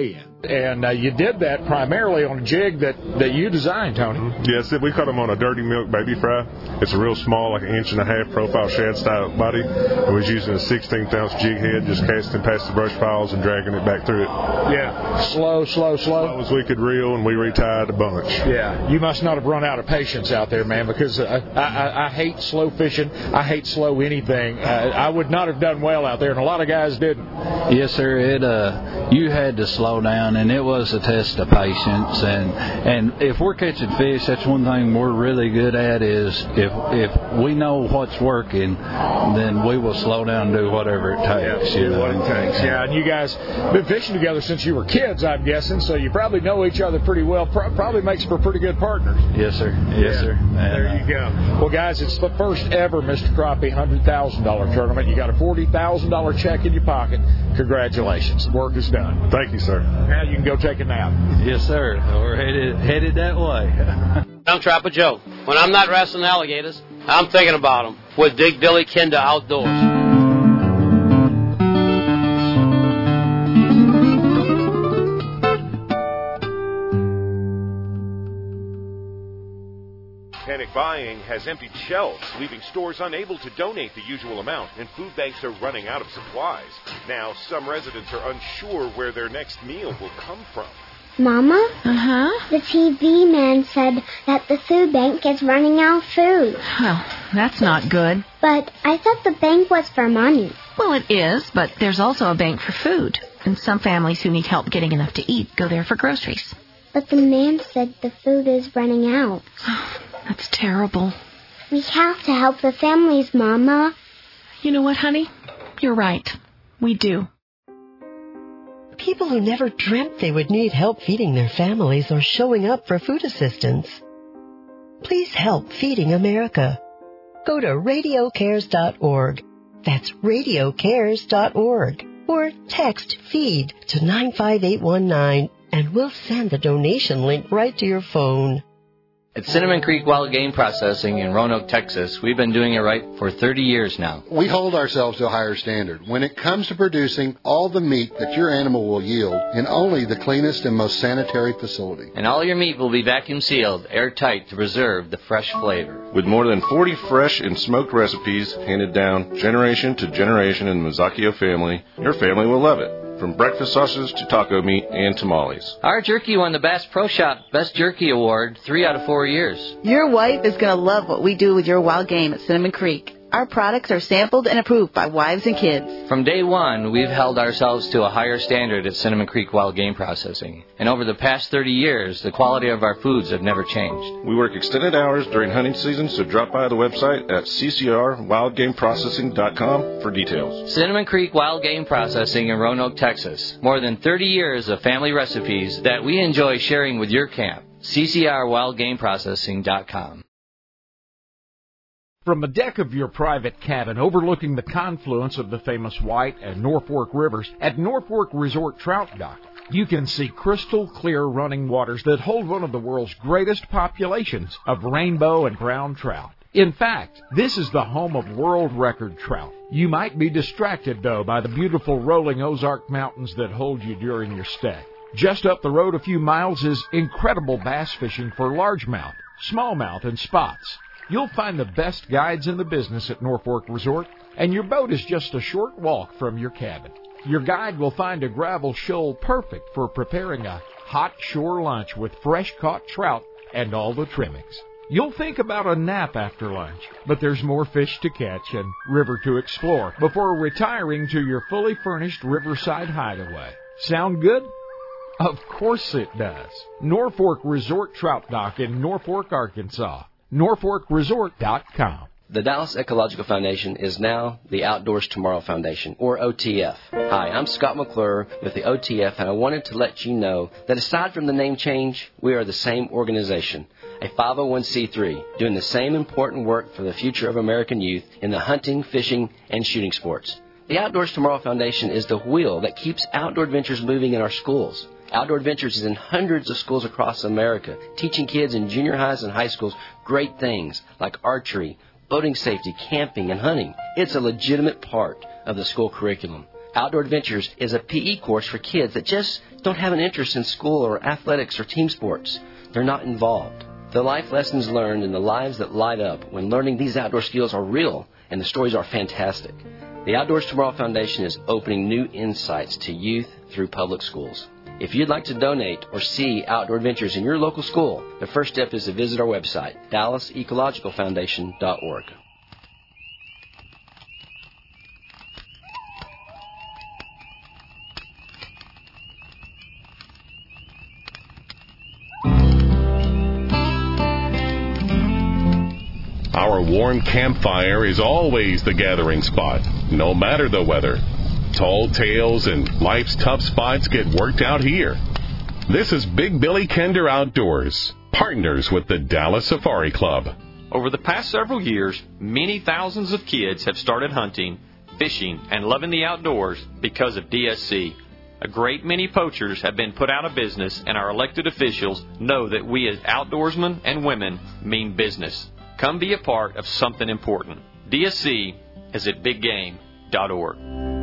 And uh, you did that primarily on a jig that, that you designed, Tony. Yes, we cut them on a dirty milk baby fry. It's a real small, like an inch and a half profile shad style body. We was using a sixteenth ounce jig head, just casting past the brush piles and dragging it back through it. Yeah, slow, slow, slow. Slow as we could reel, and we retied a bunch. Yeah, you must not have run out of patience out there, man, because uh, I, I, I hate slow fishing. I hate slow anything. Uh, I would not have done well out there, and a lot of guys didn't. Yes, sir. It uh, you had to slow down, and it was a test of patience. And and if we're catching fish, that's one thing we're really good at is if if we know what's working, then we will slow down and do whatever it takes. Yeah, you do know? what it takes. Yeah, and you guys been fishing together since you were kids, I'm guessing, so you probably know each other pretty well. Pro- probably makes for pretty good partners. Yes, sir. Yes, yeah. sir. And, there you go. Well, guys, it's the first ever Mister Crappie one hundred thousand dollars tournament. You got a forty thousand dollars check in your pocket. Congratulations. The work is done. Thank you, sir. Now you can go take a nap. Yes, sir. We're headed headed that way. I'm Trapper Joe. When I'm not wrestling alligators, I'm thinking about them with Big Billy Kinder Outdoors. Panic buying has emptied shelves, leaving stores unable to donate the usual amount, and food banks are running out of supplies. Now, some residents are unsure where their next meal will come from. Mama? Uh-huh? The T V man said that the food bank is running out of food. Well, that's not good. But I thought the bank was for money. Well, it is, but there's also a bank for food. And some families who need help getting enough to eat go there for groceries. But the man said the food is running out. That's terrible. We have to help the families, Mama. You know what, honey? You're right. We do. People who never dreamt they would need help feeding their families are showing up for food assistance. Please help Feeding America. Go to radio cares dot org. That's radio cares dot org. Or text FEED to nine five eight one nine and we'll send the donation link right to your phone. At Cinnamon Creek Wild Game Processing in Roanoke, Texas, we've been doing it right for thirty years now. We hold ourselves to a higher standard when it comes to producing all the meat that your animal will yield in only the cleanest and most sanitary facility. And all your meat will be vacuum sealed, airtight to preserve the fresh flavor. With more than forty fresh and smoked recipes handed down generation to generation in the Mazzacchio family, your family will love it. From breakfast sausages to taco meat and tamales. Our jerky won the Bass Pro Shop Best Jerky Award three out of four years. Your wife is going to love what we do with your wild game at Cinnamon Creek. Our products are sampled and approved by wives and kids. From day one, we've held ourselves to a higher standard at Cinnamon Creek Wild Game Processing. And over the past thirty years, the quality of our foods have never changed. We work extended hours during hunting season, so drop by the website at c c r wild game processing dot com for details. Cinnamon Creek Wild Game Processing in Roanoke, Texas. More than thirty years of family recipes that we enjoy sharing with your camp. c c r wild game processing dot com. From the deck of your private cabin overlooking the confluence of the famous White and Norfork rivers at Norfork Resort Trout Dock, you can see crystal clear running waters that hold one of the world's greatest populations of rainbow and brown trout. In fact, this is the home of world record trout. You might be distracted, though, by the beautiful rolling Ozark Mountains that hold you during your stay. Just up the road a few miles is incredible bass fishing for largemouth, smallmouth, and spots. You'll find the best guides in the business at Norfork Resort, and your boat is just a short walk from your cabin. Your guide will find a gravel shoal perfect for preparing a hot shore lunch with fresh-caught trout and all the trimmings. You'll think about a nap after lunch, but there's more fish to catch and river to explore before retiring to your fully furnished riverside hideaway. Sound good? Of course it does. Norfork Resort Trout Dock in Norfolk, Arkansas. Norfork Resort dot com. The Dallas Ecological Foundation is now the Outdoors Tomorrow Foundation, or O T F. Hi, I'm Scott McClure with the O T F, and I wanted to let you know that aside from the name change, we are the same organization, a five oh one c three, doing the same important work for the future of American youth in the hunting, fishing, and shooting sports. The Outdoors Tomorrow Foundation is the wheel that keeps outdoor adventures moving in our schools. Outdoor Adventures is in hundreds of schools across America, teaching kids in junior highs and high schools great things like archery, boating safety, camping, and hunting. It's a legitimate part of the school curriculum. Outdoor Adventures is a P E course for kids that just don't have an interest in school or athletics or team sports. They're not involved. The life lessons learned and the lives that light up when learning these outdoor skills are real, and the stories are fantastic. The Outdoors Tomorrow Foundation is opening new insights to youth through public schools. If you'd like to donate or see Outdoor Adventures in your local school, the first step is to visit our website, dallas ecological foundation dot org. Our warm campfire is always the gathering spot, no matter the weather. Tall tales and life's tough spots get worked out here. This is Big Billy Kinder Outdoors, partners with the Dallas Safari Club. Over the past several years, many thousands of kids have started hunting, fishing, and loving the outdoors because of D S C. A great many poachers have been put out of business, and our elected officials know that we as outdoorsmen and women mean business. Come be a part of something important. D S C is at big game dot org.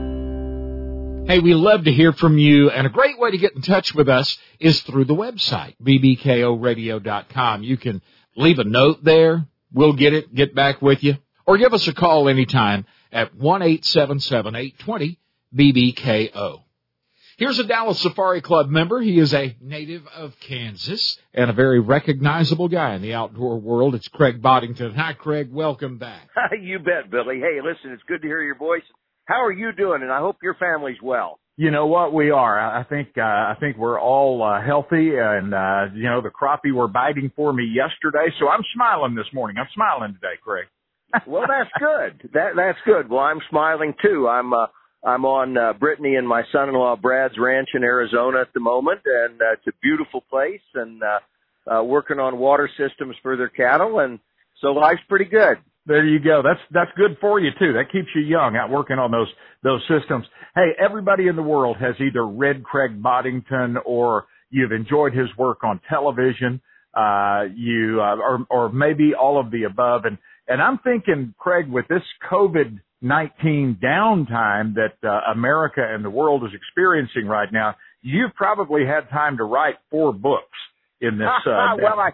Hey, we love to hear from you, and a great way to get in touch with us is through the website, b b k o radio dot com. You can leave a note there. We'll get it, get back with you. Or give us a call anytime at one eight seven seven, eight two zero, B B K O. Here's a Dallas Safari Club member. He is a native of Kansas and a very recognizable guy in the outdoor world. It's Craig Boddington. Hi, Craig. Welcome back. You bet, Billy. Hey, listen, it's good to hear your voice. How are you doing? And I hope your family's well. You know what? We are. I think, uh, I think we're all, uh, healthy and, uh, you know, the crappie were biting for me yesterday. So I'm smiling this morning. I'm smiling today, Craig. Well, that's good. That, that's good. Well, I'm smiling too. I'm, uh, I'm on, uh, Brittany and my son-in-law Brad's ranch in Arizona at the moment. And, uh, it's a beautiful place and, uh, uh, working on water systems for their cattle. And so life's pretty good. There you go. That's, that's good for you too. That keeps you young out working on those, those systems. Hey, everybody in the world has either read Craig Boddington or you've enjoyed his work on television, uh, you, uh, or, or maybe all of the above. And, and I'm thinking, Craig, with this COVID nineteen downtime that, uh, America and the world is experiencing right now, you've probably had time to write four books in this, uh, well, I,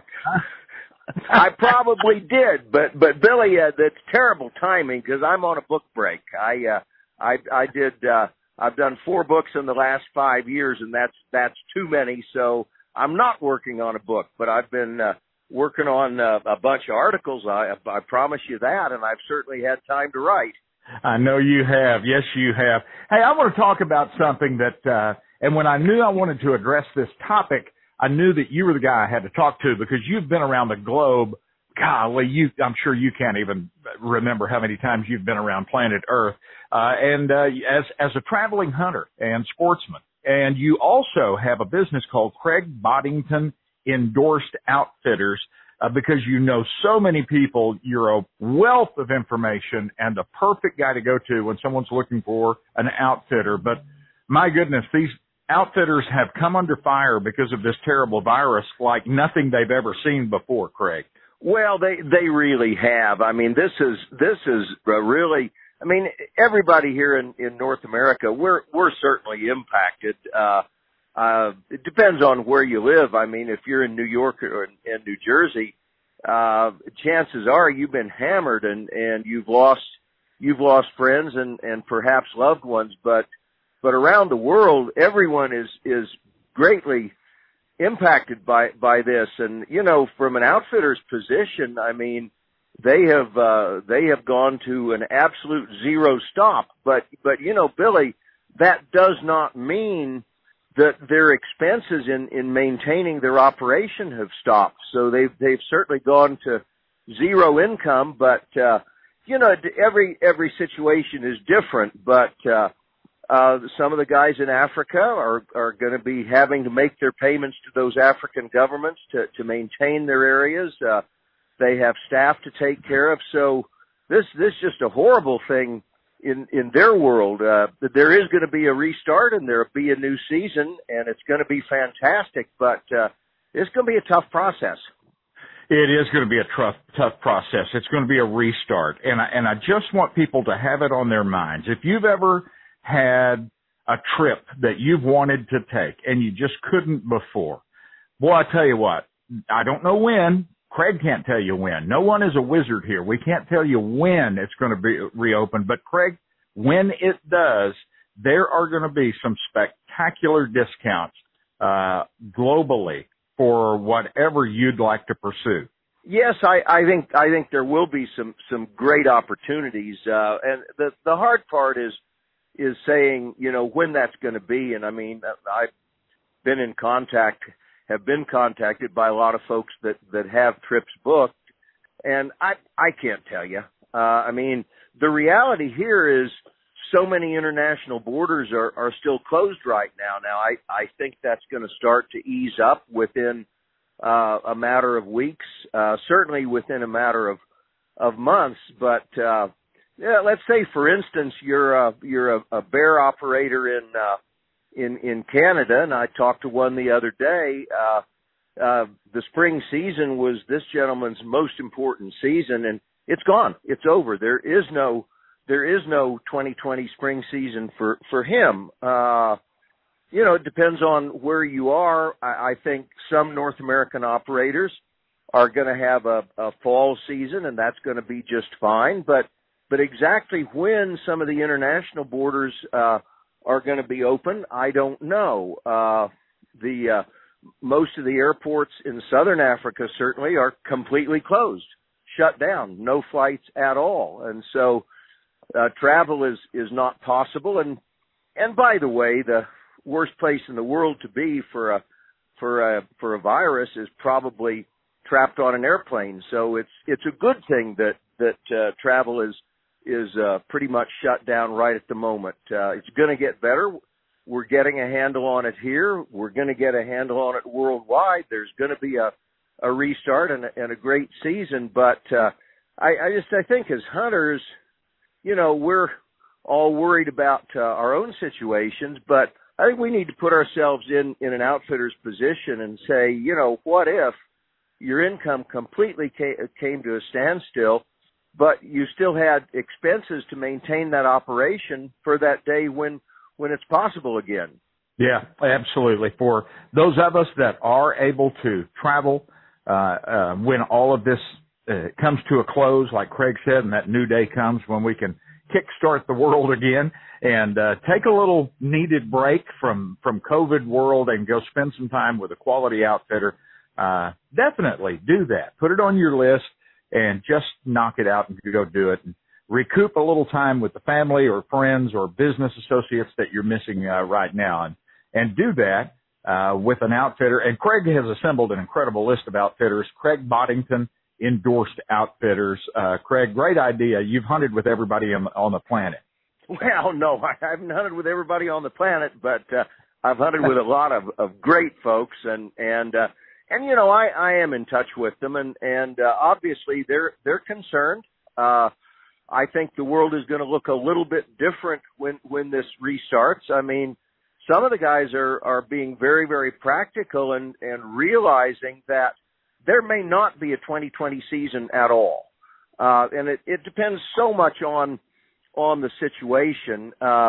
I probably did, but but Billy, uh, that's terrible timing because I'm on a book break. I uh, I I did uh, I've done four books in the last five years, and that's that's too many. So I'm not working on a book, but I've been uh, working on uh, a bunch of articles. I I promise you that, and I've certainly had time to write. I know you have. Yes, you have. Hey, I want to talk about something that, uh, and when I knew I wanted to address this topic, I knew that you were the guy I had to talk to because you've been around the globe. Golly, you, I'm sure you can't even remember how many times you've been around planet Earth, uh, and, uh, as, as a traveling hunter and sportsman. And you also have a business called Craig Boddington Endorsed Outfitters, uh, because you know so many people. You're a wealth of information and the perfect guy to go to when someone's looking for an outfitter. But my goodness, these outfitters have come under fire because of this terrible virus like nothing they've ever seen before, Craig. Well, they they really have. I mean, this is this is really. I mean, everybody here in, in North America, we're we're certainly impacted. Uh, uh, it depends on where you live. I mean, if you're in New York or in, in New Jersey, uh, chances are you've been hammered and and you've lost you've lost friends and and perhaps loved ones, but. But around the world, everyone is, is greatly impacted by, by this. And, you know, from an outfitter's position, I mean, they have, uh, they have gone to an absolute zero stop. But, but, you know, Billy, that does not mean that their expenses in, in maintaining their operation have stopped. So they've, they've certainly gone to zero income. But, uh, you know, every, every situation is different. But, uh, Uh, some of the guys in Africa are, are going to be having to make their payments to those African governments to, to maintain their areas. Uh, they have staff to take care of. So this, this is just a horrible thing in, in their world. Uh, there is going to be a restart and there'll be a new season and it's going to be fantastic, but, uh, it's going to be a tough process. It is going to be a tough, tough process. It's going to be a restart. And I, and I just want people to have it on their minds. If you've ever had a trip that you've wanted to take and you just couldn't before? Boy, I tell you what, I don't know when. Craig can't tell you when. No one is a wizard here. We can't tell you when it's going to be reopened. But, Craig, when it does, there are going to be some spectacular discounts uh, globally for whatever you'd like to pursue. Yes, I, I think I think there will be some some great opportunities, uh, and the the hard part is is saying, you know, when that's going to be. And I mean, I've been in contact, have been contacted by a lot of folks that that have trips booked, and I I can't tell you. Uh, I mean, the reality here is so many international borders are are still closed right now. Now, I I think that's going to start to ease up within Uh, a matter of weeks, uh, certainly within a matter of, of months. But, uh, yeah, let's say, for instance, you're a, you're a, a bear operator in, uh, in, in Canada, and I talked to one the other day. Uh, uh, the spring season was this gentleman's most important season, and it's gone. It's over. There is no, there is no twenty twenty spring season for, for him. Uh, You know, it depends on where you are. I, I think some North American operators are going to have a, a fall season, and that's going to be just fine. But but exactly when some of the international borders uh, are going to be open, I don't know. Uh, the uh, most of the airports in Southern Africa certainly are completely closed, shut down, no flights at all, and so uh, travel is is not possible. And and by the way, the worst place in the world to be for a for a for a virus is probably trapped on an airplane. So it's it's a good thing that that uh, travel is is uh, pretty much shut down right at the moment. Uh, it's going to get better. We're getting a handle on it here. We're going to get a handle on it worldwide. There's going to be a a restart and a, and a great season. But uh, I, I just I think as hunters, you know, we're all worried about uh, our own situations, but I think we need to put ourselves in, in an outfitter's position and say, you know, what if your income completely came, came to a standstill, but you still had expenses to maintain that operation for that day when, when it's possible again? Yeah, absolutely. For those of us that are able to travel, uh, uh, when all of this uh, comes to a close, like Craig said, and that new day comes when we can kickstart the world again and uh, take a little needed break from, from COVID world and go spend some time with a quality outfitter, uh, definitely do that. Put it on your list and just knock it out and go do it. And recoup a little time with the family or friends or business associates that you're missing uh, right now. And, and do that uh, with an outfitter. And Craig has assembled an incredible list of outfitters. Craig Boddington, Endorsed Outfitters. Uh, Craig, great idea. You've hunted with everybody on, on the planet. Well, no, I haven't hunted with everybody on the planet, but uh, I've hunted with a lot of, of great folks, and and uh, and you know, I, I am in touch with them, and and uh, obviously they're they're concerned. Uh, I think the world is going to look a little bit different when when this restarts. I mean, some of the guys are are being very very practical and and realizing that there may not be a twenty twenty season at all. Uh, and it, it depends so much on, on the situation. Uh,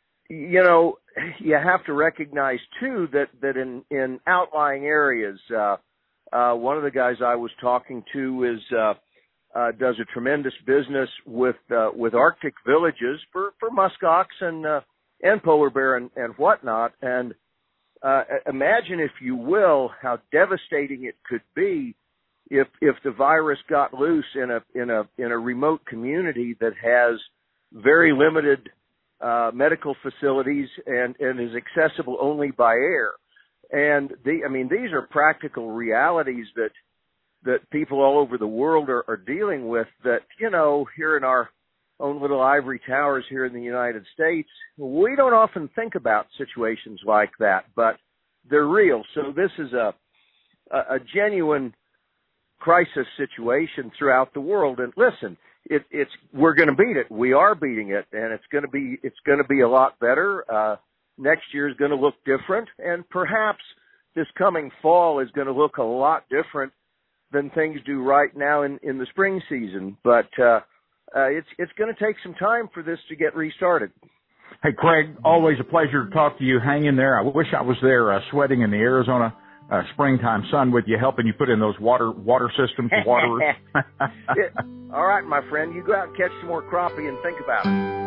you know, you have to recognize too that, that in, in outlying areas, uh, uh, one of the guys I was talking to is, uh, uh, does a tremendous business with, uh, with Arctic villages for, for muskox and, uh, and polar bear and, and whatnot. And, Uh, imagine, if you will, how devastating it could be if if the virus got loose in a in a in a remote community that has very limited uh, medical facilities and, and is accessible only by air. And the I mean, these are practical realities that that people all over the world are, are dealing with. That, you know, here in our own little ivory towers here in the United States, we don't often think about situations like that, but they're real. So this is a, a, a genuine crisis situation throughout the world. And listen, it, it's, we're going to beat it. We are beating it, and it's going to be, it's going to be a lot better. Uh, next year is going to look different, and perhaps this coming fall is going to look a lot different than things do right now in, in the spring season. But, uh, Uh, it's it's going to take some time for this to get restarted. Hey, Craig, always a pleasure to talk to you. Hang in there. I wish I was there uh, sweating in the Arizona uh, springtime sun with you, helping you put in those water water systems, waterers. All right, my friend, you go out and catch some more crappie and think about it.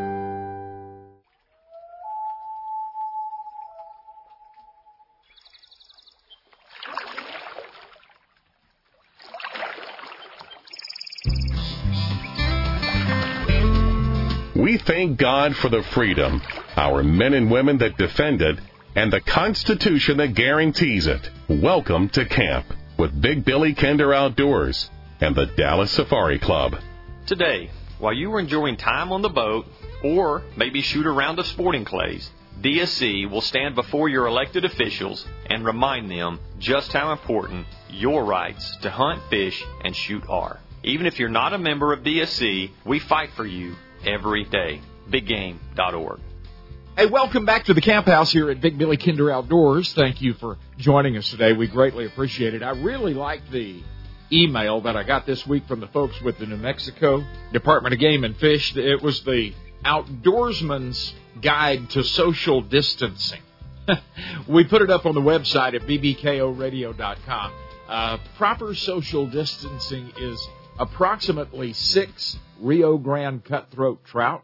We thank God for the freedom, our men and women that defend it, and the Constitution that guarantees it. Welcome to camp with Big Billy Kinder Outdoors and the Dallas Safari Club. Today, while you are enjoying time on the boat or maybe shoot a round of sporting clays, D S C will stand before your elected officials and remind them just how important your rights to hunt, fish, and shoot are. Even if you're not a member of D S C, we fight for you every day. big game dot org. Hey, welcome back to the Camp House here at Big Billy Kinder Outdoors. Thank you for joining us today. We greatly appreciate it. I really like the email that I got this week from the folks with the New Mexico Department of Game and Fish. It was the Outdoorsman's Guide to Social Distancing. We put it up on the website at b b k o radio dot com. Uh, proper social distancing is approximately six Rio Grande cutthroat trout,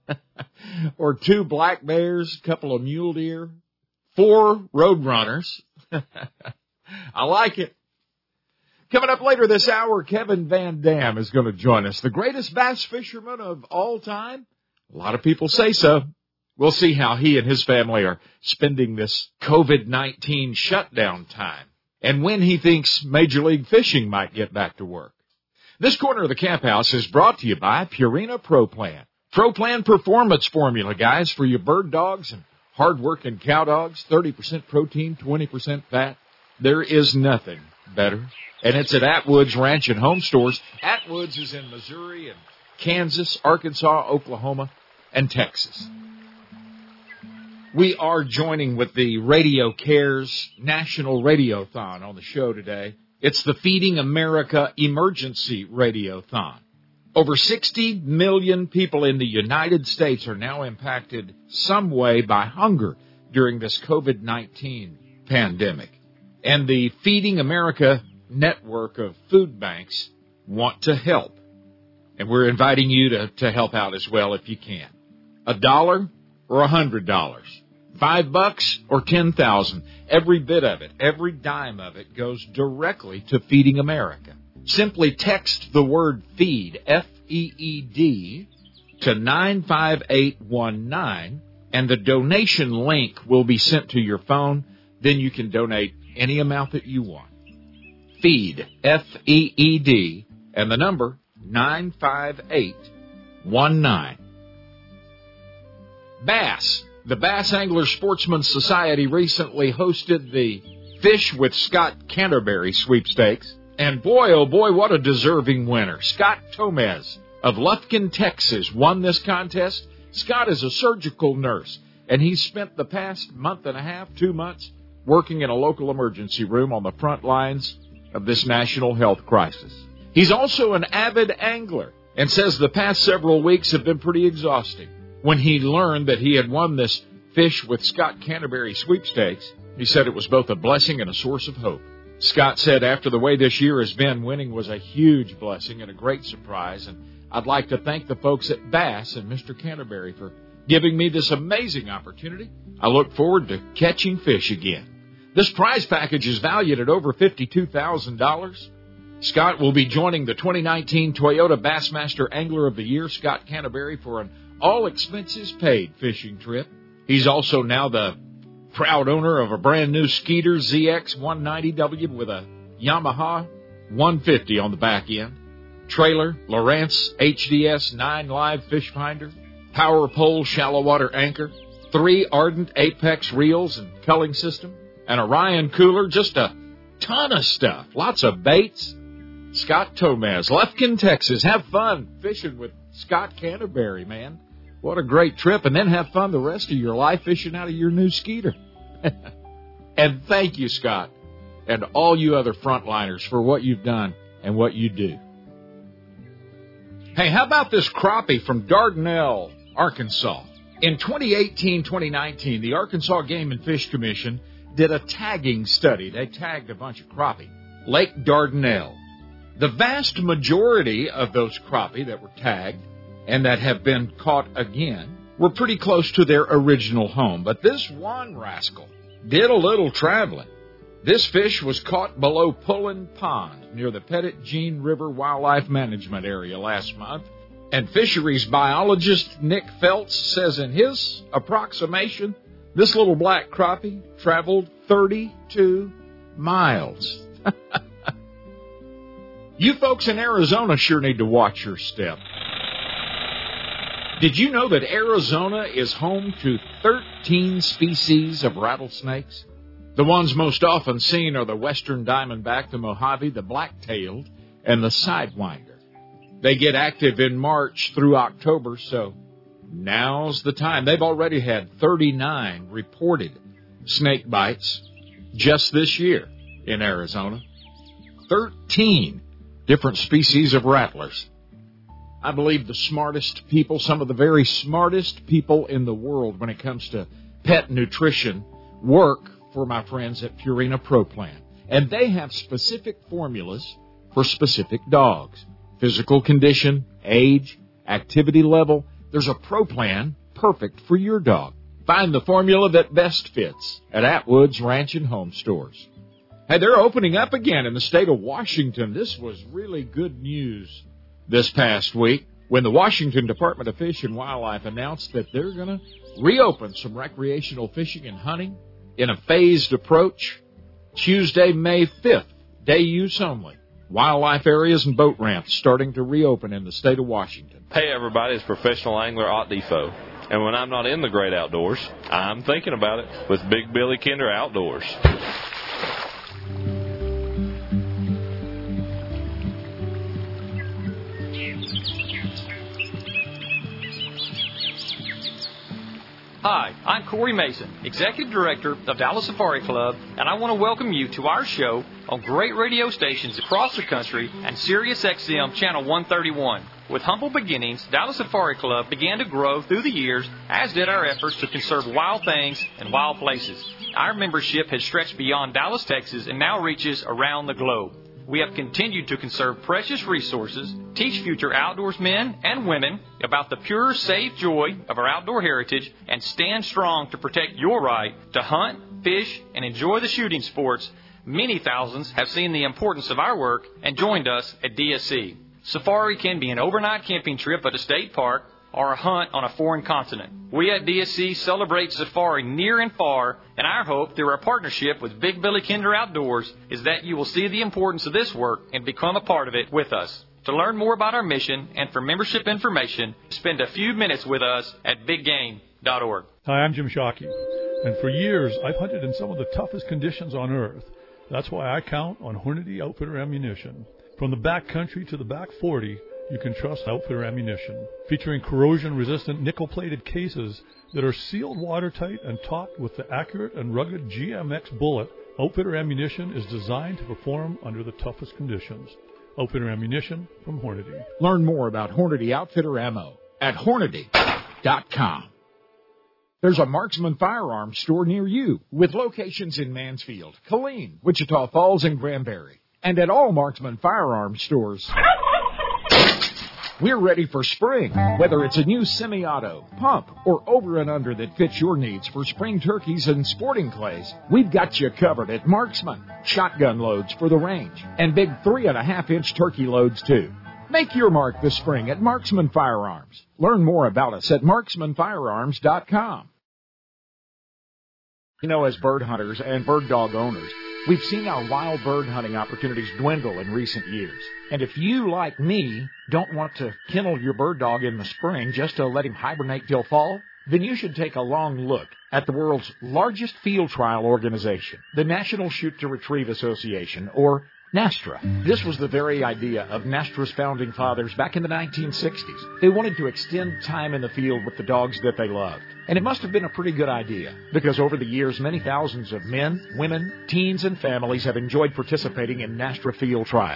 or two black bears, a couple of mule deer, four road runners. I like it. Coming up later this hour, Kevin Van Dam is going to join us, the greatest bass fisherman of all time. A lot of people say so. We'll see how he and his family are spending this covid nineteen shutdown time, and when he thinks Major League Fishing might get back to work. This corner of the Camp House is brought to you by Purina Pro Plan. Pro Plan Performance Formula, guys, for your bird dogs and hard-working cow dogs. thirty percent protein, twenty percent fat. There is nothing better. And it's at Atwood's Ranch and Home Stores. Atwood's is in Missouri and Kansas, Arkansas, Oklahoma, and Texas. We are joining with the Radio Cares National Radiothon on the show today. It's the Feeding America Emergency Radiothon. Over sixty million people in the United States are now impacted some way by hunger during this covid nineteen pandemic. And the Feeding America network of food banks want to help. And we're inviting you to, to help out as well if you can. A dollar or a hundred dollars. Five bucks or ten thousand. Every bit of it, every dime of it goes directly to Feeding America. Simply text the word FEED, F E E D, to nine five eight one nine, and the donation link will be sent to your phone. Then you can donate any amount that you want. FEED, F E E D, and the number nine five eight one nine. Bass. The Bass Angler Sportsman Society recently hosted the Fish with Scott Canterbury sweepstakes. And boy, oh boy, what a deserving winner. Scott Tomez of Lufkin, Texas, won this contest. Scott is a surgical nurse, and he's spent the past month and a half, two months, working in a local emergency room on the front lines of this national health crisis. He's also an avid angler and says the past several weeks have been pretty exhausting. When he learned that he had won this Fish with Scott Canterbury sweepstakes, he said it was both a blessing and a source of hope. Scott said after the way this year has been, winning was a huge blessing and a great surprise, and I'd like to thank the folks at Bass and Mister Canterbury for giving me this amazing opportunity. I look forward to catching fish again. This prize package is valued at over fifty-two thousand dollars. Scott will be joining the twenty nineteen Toyota Bassmaster Angler of the Year, Scott Canterbury, for an all-expenses-paid fishing trip. He's also now the proud owner of a brand-new Skeeter Z X one ninety W with a Yamaha one fifty on the back end, trailer, Lowrance H D S nine Live Fish Finder, power pole shallow water anchor, three Ardent Apex reels and culling system, an Orion cooler, just a ton of stuff, lots of baits. Scott Tomez, Lufkin, Texas. Have fun fishing with Scott Canterbury, man. What a great trip, and then have fun the rest of your life fishing out of your new Skeeter. And thank you, Scott, and all you other frontliners for what you've done and what you do. Hey, how about this crappie from Dardanelle, Arkansas? In twenty eighteen twenty nineteen, the Arkansas Game and Fish Commission did a tagging study. They tagged a bunch of crappie. Lake Dardanelle. The vast majority of those crappie that were tagged and that have been caught again were pretty close to their original home. But this one rascal did a little traveling. This fish was caught below Pullen Pond near the Pettit Jean River Wildlife Management Area last month. And fisheries biologist Nick Feltz says in his approximation, this little black crappie traveled thirty-two miles. You folks in Arizona sure need to watch your step. Did you know that Arizona is home to thirteen species of rattlesnakes? The ones most often seen are the western diamondback, the Mojave, the black-tailed, and the sidewinder. They get active in March through October, so now's the time. They've already had thirty-nine reported snake bites just this year in Arizona. thirteen different species of rattlers. I believe the smartest people, some of the very smartest people in the world when it comes to pet nutrition, work for my friends at Purina Pro Plan. And they have specific formulas for specific dogs. Physical condition, age, activity level. There's a Pro Plan perfect for your dog. Find the formula that best fits at Atwood's Ranch and Home Stores. Hey, they're opening up again in the state of Washington. This was really good news this past week when the Washington Department of Fish and Wildlife announced that they're going to reopen some recreational fishing and hunting in a phased approach. Tuesday, May fifth, day use only. Wildlife areas and boat ramps starting to reopen in the state of Washington. Hey everybody, it's professional angler Ott Defo. And when I'm not in the great outdoors, I'm thinking about it with Big Billy Kinder Outdoors. Hi, I'm Corey Mason, Executive Director of Dallas Safari Club, and I want to welcome you to our show on great radio stations across the country and Sirius X M Channel one thirty-one. With humble beginnings, Dallas Safari Club began to grow through the years, as did our efforts to conserve wild things and wild places. Our membership has stretched beyond Dallas, Texas, and now reaches around the globe. We have continued to conserve precious resources, teach future outdoorsmen and women about the pure, safe joy of our outdoor heritage, and stand strong to protect your right to hunt, fish, and enjoy the shooting sports. Many thousands have seen the importance of our work and joined us at D S C. Safari can be an overnight camping trip at a state park or a hunt on a foreign continent. We at D S C celebrate safari near and far, and our hope through our partnership with Big Billy Kinder Outdoors is that you will see the importance of this work and become a part of it with us. To learn more about our mission and for membership information, spend a few minutes with us at big game dot org. Hi, I'm Jim Shockey, and for years I've hunted in some of the toughest conditions on earth. That's why I count on Hornady Outfitter Ammunition. From the back country to the back forty, you can trust Outfitter Ammunition. Featuring corrosion-resistant nickel-plated cases that are sealed watertight and topped with the accurate and rugged G M X bullet, Outfitter Ammunition is designed to perform under the toughest conditions. Outfitter Ammunition from Hornady. Learn more about Hornady Outfitter Ammo at Hornady dot com. There's a Marksman Firearms store near you with locations in Mansfield, Killeen, Wichita Falls, and Granbury. And at all Marksman Firearms stores, we're ready for spring. Whether it's a new semi-auto, pump, or over and under that fits your needs for spring turkeys and sporting clays, we've got you covered at Marksman. Shotgun loads for the range and big three and a half inch turkey loads too. Make your mark this spring at Marksman Firearms. Learn more about us at marksman firearms dot com. You know, as bird hunters and bird dog owners, we've seen our wild bird hunting opportunities dwindle in recent years. And if you, like me, don't want to kennel your bird dog in the spring just to let him hibernate till fall, then you should take a long look at the world's largest field trial organization, the National Shoot to Retrieve Association, or NASTRA. This was the very idea of NASTRA's founding fathers back in the nineteen sixties. They wanted to extend time in the field with the dogs that they loved. And it must have been a pretty good idea, because over the years, many thousands of men, women, teens, and families have enjoyed participating in NASTRA field trials.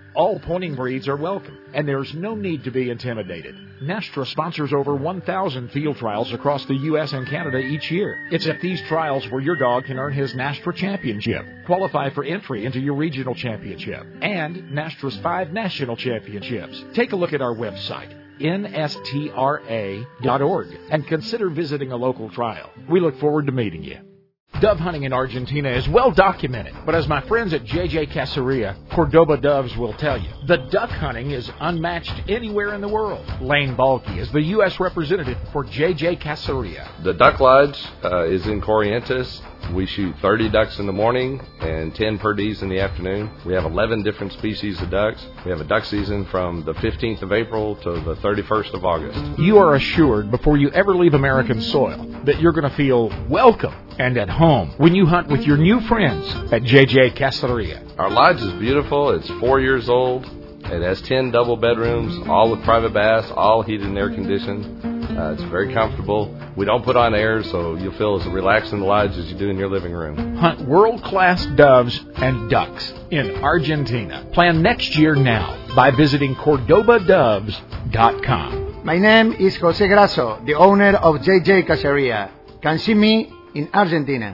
All pointing breeds are welcome, and there's no need to be intimidated. Nestra sponsors over one thousand field trials across the U S and Canada each year. It's at these trials where your dog can earn his Nestra championship, qualify for entry into your regional championship, and Nestra's five national championships. Take a look at our website, N S T R A dot org, and consider visiting a local trial. We look forward to meeting you. Dove hunting in Argentina is well documented, but as my friends at J J Caceria, Cordoba Doves will tell you, the duck hunting is unmatched anywhere in the world. Lane Balky is the U S representative for J J Caceria. The Duck Lodge uh, is in Corrientes. We shoot thirty ducks in the morning and ten perdees in the afternoon. We have eleven different species of ducks. We have a duck season from the fifteenth of April to the thirty-first of August. You are assured before you ever leave American soil that you're going to feel welcome and at home when you hunt with your new friends at J J Caceria. Our lodge is beautiful. It's four years old. It has ten double bedrooms, all with private baths, all heated and air conditioned. Uh, it's very comfortable. We don't put on air, so you'll feel as relaxed in the lodge as you do in your living room. Hunt world-class doves and ducks in Argentina. Plan next year now by visiting Cordoba Doves dot com. My name is Jose Grasso, the owner of J J Caceria. Can see me in Argentina.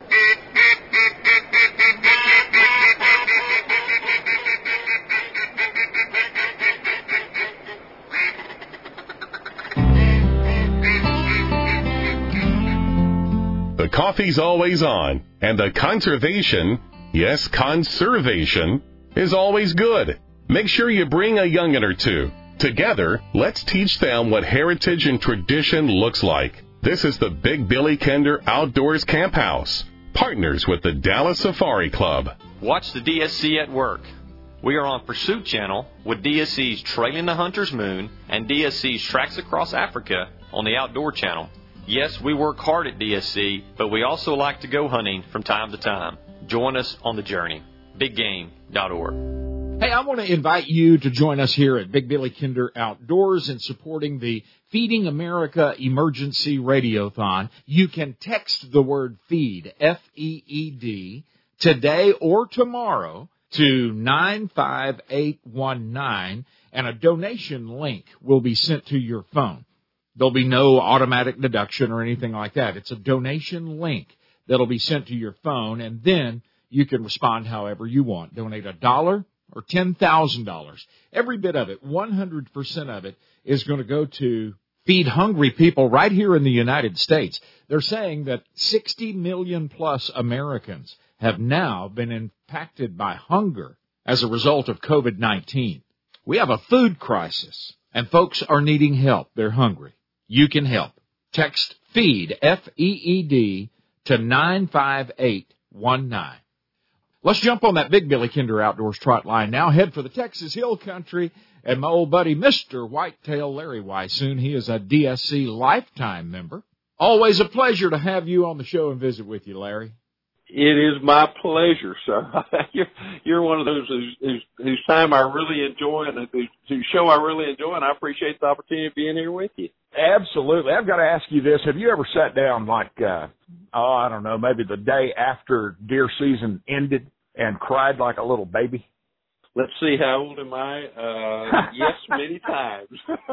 The coffee's always on, and the conservation, yes, conservation, is always good. Make sure you bring a young'un or two. Together, let's teach them what heritage and tradition looks like. This is the Big Billy Kinder Outdoors Camp House, partners with the Dallas Safari Club. Watch the D S C at work. We are on Pursuit Channel with D S C's Trailing the Hunter's Moon and D S C's Tracks Across Africa on the Outdoor Channel. Yes, we work hard at D S C, but we also like to go hunting from time to time. Join us on the journey. big game dot org. Hey, I want to invite you to join us here at Big Billy Kinder Outdoors in supporting the Feeding America Emergency Radiothon. You can text the word FEED, F E E D, today or tomorrow to nine five eight one nine, and a donation link will be sent to your phone. There'll be no automatic deduction or anything like that. It's a donation link that'll be sent to your phone, and then you can respond however you want. Donate a dollar or ten thousand dollars. Every bit of it, one hundred percent of it, is going to go to feed hungry people right here in the United States. They're saying that sixty million plus Americans have now been impacted by hunger as a result of COVID nineteen. We have a food crisis, and folks are needing help. They're hungry. You can help. Text FEED, F E E D, to nine five eight one nine. Let's jump on that Big Billy Kinder Outdoors trot line now. Head for the Texas Hill Country and my old buddy, Mister Whitetail Larry Weissoon. He is a D S C lifetime member. Always a pleasure to have you on the show and visit with you, Larry. It is my pleasure, sir. you're, you're one of those whose, whose, whose time I really enjoy and whose, whose show I really enjoy, and I appreciate the opportunity of being here with you. Absolutely. I've got to ask you this. Have you ever sat down like, uh, oh, I don't know, maybe the day after deer season ended and cried like a little baby? Let's see, how old am I? Uh, yes, many times.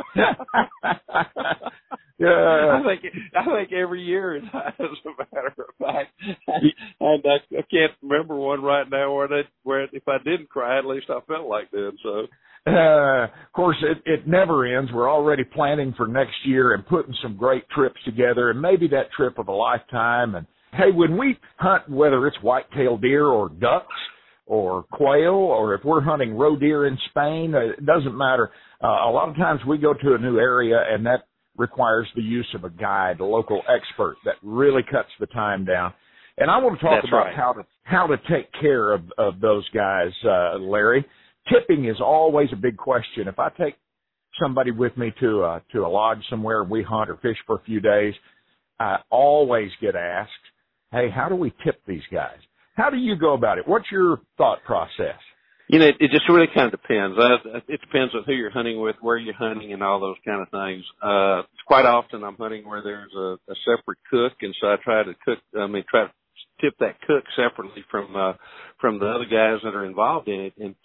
Yeah. I think I think every year, as a matter of fact, and I, I can't remember one right now where that where if I didn't cry, at least I felt like that. So, uh, of course, it, it never ends. We're already planning for next year and putting some great trips together, and maybe that trip of a lifetime. And hey, when we hunt, whether it's whitetail deer or ducks or quail, or if we're hunting roe deer in Spain, it doesn't matter. Uh, a lot of times we go to a new area, and that requires the use of a guide, a local expert that really cuts the time down. And I want to talk That's about right. how to how to take care of, of those guys, uh, Larry. Tipping is always a big question. If I take somebody with me to a, to a lodge somewhere and we hunt or fish for a few days, I always get asked, hey, how do we tip these guys? How do you go about it? What's your thought process? You know, it, it just really kind of depends. Uh, it depends on who you're hunting with, where you're hunting, and all those kind of things. Uh, quite often I'm hunting where there's a, a separate cook, and so I try to cook, I mean, try to tip that cook separately from, uh, from the other guys that are involved in it. And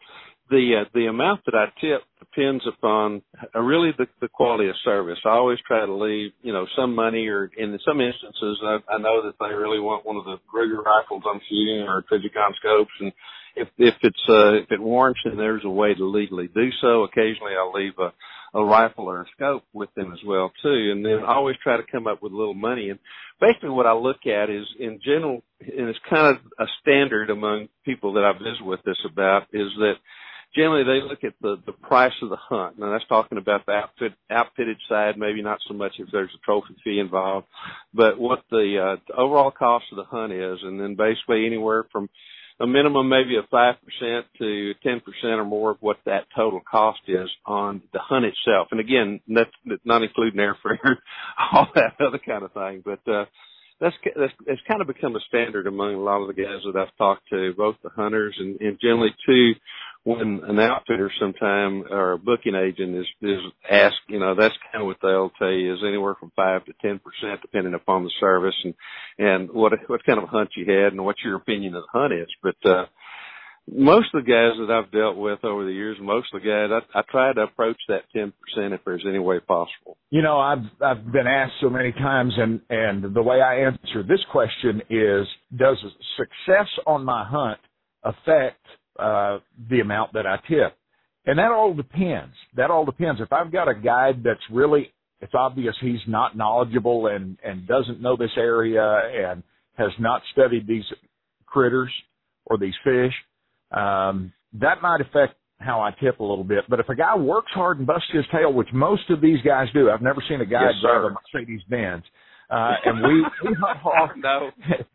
the uh, the amount that I tip depends upon uh, really the, the quality of service. I always try to leave, you know, some money, or in some instances, I, I know that they really want one of the Ruger rifles I'm shooting or Trijicon scopes, and if if it's uh, if it warrants, then there's a way to legally do so. Occasionally, I'll leave a a rifle or a scope with them as well too, and then I always try to come up with a little money. And basically, what I look at is, in general, and it's kind of a standard among people that I visit with this about, is that generally they look at the the price of the hunt. Now that's talking about the outfit outfitted side, maybe not so much if there's a trophy fee involved, but what the, uh, the overall cost of the hunt is, and then basically anywhere from a minimum maybe of five percent to ten percent or more of what that total cost is on the hunt itself. And again, that's not including airfare, all that other kind of thing. But, uh, that's, that's, it's kind of become a standard among a lot of the guys that I've talked to, both the hunters and, and generally too, when an outfitter sometime or a booking agent is, is asked, you know, that's kind of what they'll tell you is anywhere from five to ten percent depending upon the service and, and what, what kind of hunt you had and what your opinion of the hunt is. But, uh, most of the guys that I've dealt with over the years, most of the guys, I, I try to approach that ten percent if there's any way possible. You know, I've I've been asked so many times, and, and the way I answer this question is, does success on my hunt affect uh, the amount that I tip? And that all depends. That all depends. If I've got a guide that's really, it's obvious he's not knowledgeable and, and doesn't know this area and has not studied these critters or these fish, Um, that might affect how I tip a little bit. But if a guy works hard and busts his tail, which most of these guys do, I've never seen a guy yes, drive a Mercedes Benz, uh, and we, we hunt hard. No.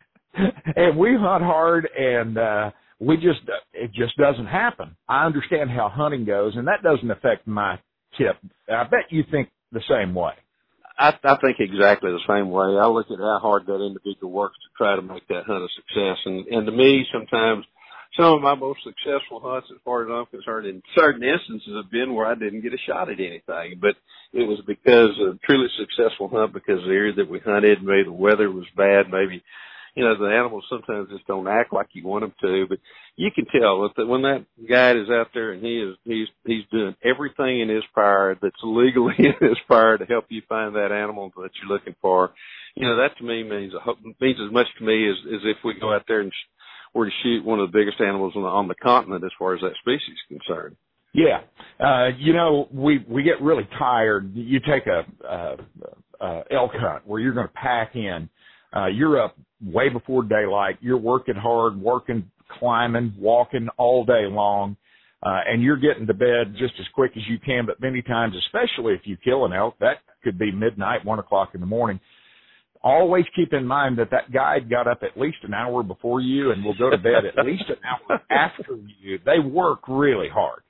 And we hunt hard, and uh, we just, it just doesn't happen. I understand how hunting goes, and that doesn't affect my tip. I bet you think the same way. I, I think exactly the same way. I look at how hard that individual works to try to make that hunt a success. And, and to me, sometimes some of my most successful hunts, as far as I'm concerned, in certain instances have been where I didn't get a shot at anything. But it was because of a truly successful hunt, because of the area that we hunted, maybe the weather was bad, maybe, you know, the animals sometimes just don't act like you want them to. But you can tell that when that guide is out there and he is, he's, he's doing everything in his power that's legally in his power to help you find that animal that you're looking for. You know, that to me means, means as much to me as, as if we go out there and or to shoot one of the biggest animals on the, on the continent as far as that species is concerned. Yeah. Uh, you know, we, we get really tired. You take a, uh, uh, elk hunt where you're going to pack in. Uh, you're up way before daylight. You're working hard, working, climbing, walking all day long. Uh, and you're getting to bed just as quick as you can, but many times, especially if you kill an elk, that could be midnight, one o'clock in the morning. Always keep in mind that that guide got up at least an hour before you and will go to bed at least an hour after you. They work really hard.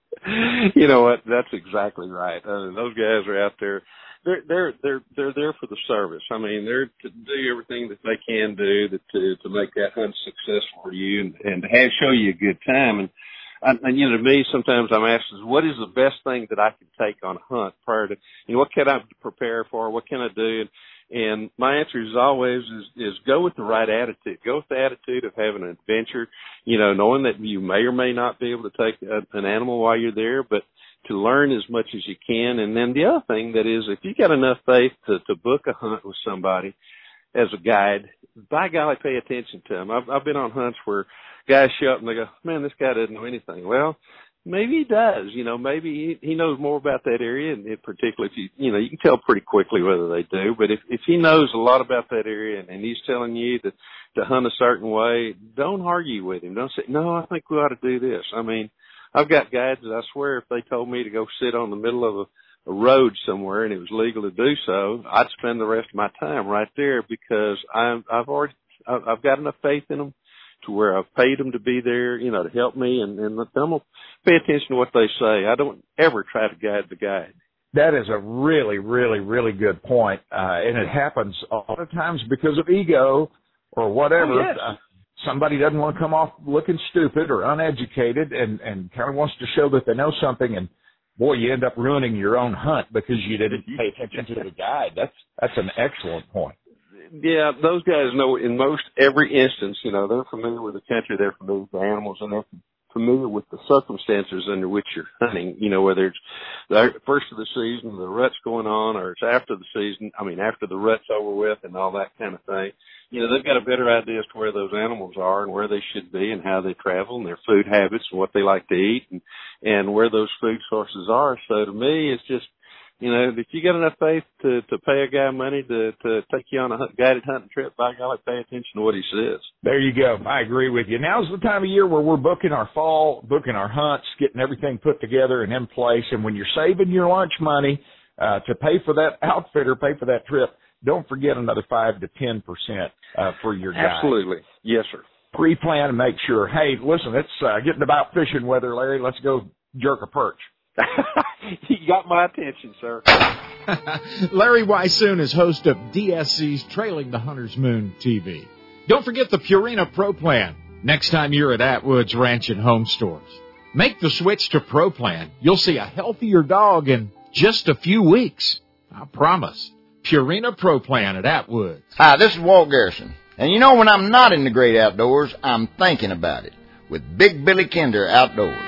You know what? That's exactly right. Uh, those guys are out there. They're they're they're they're there for the service. I mean, they're to do everything that they can do to to, to make that hunt successful for you and, and to have, show you a good time. And, and you know, to me, sometimes I'm asked, what is the best thing that I can take on a hunt prior to, you know, what can I prepare for? What can I do? And, And my answer is always is, is go with the right attitude. Go with the attitude of having an adventure, you know, knowing that you may or may not be able to take a, an animal while you're there, but to learn as much as you can. And then the other thing that is, if you got enough faith to, to book a hunt with somebody as a guide, by golly, pay attention to them. I've, I've been on hunts where guys show up and they go, man, this guy doesn't know anything. Well, maybe he does, you know, maybe he, he knows more about that area, and it, particularly if you, you know, you can tell pretty quickly whether they do, but if, if he knows a lot about that area and, and he's telling you to, to hunt a certain way, don't argue with him. Don't say, no, I think we ought to do this. I mean, I've got guides that I swear if they told me to go sit on the middle of a, a road somewhere and it was legal to do so, I'd spend the rest of my time right there because I'm, I've already, I've got enough faith in them to where I've paid them to be there, you know, to help me, and, and let them pay attention to what they say. I don't ever try to guide the guide. That is a really, really, really good point. Uh, and it happens a lot of times because of ego or whatever. Oh, yes. Uh, somebody doesn't want to come off looking stupid or uneducated and, and kind of wants to show that they know something. And boy, you end up ruining your own hunt because you didn't pay attention to the guide. That's, that's an excellent point. Yeah, those guys know in most every instance, you know, they're familiar with the country, they're familiar with the animals, and they're familiar with the circumstances under which you're hunting, you know, whether it's the first of the season, the rut's going on, or it's after the season, I mean, after the rut's over with and all that kind of thing. You know, they've got a better idea as to where those animals are and where they should be and how they travel and their food habits and what they like to eat and, and where those food sources are. So to me, it's just, you know, if you got enough faith to, to pay a guy money to, to take you on a hunt, guided hunting trip, by golly, pay attention to what he says. There you go. I agree with you. Now's the time of year where we're booking our fall, booking our hunts, getting everything put together and in place. And when you're saving your lunch money uh, to pay for that outfitter, pay for that trip, don't forget another five to ten percent uh, for your guide. Absolutely. Yes, sir. Pre-plan and make sure. Hey, listen, it's uh, getting about fishing weather, Larry. Let's go jerk a perch. You got my attention, sir. Larry Weissoon is host of D S C's Trailing the Hunter's Moon T V. Don't forget the Purina Pro Plan next time you're at Atwood's Ranch and Home Stores. Make the switch to Pro Plan. You'll see a healthier dog in just a few weeks. I promise. Purina Pro Plan at Atwood's. Hi, this is Walt Garrison. And you know, when I'm not in the great outdoors, I'm thinking about it with Big Billy Kinder Outdoors.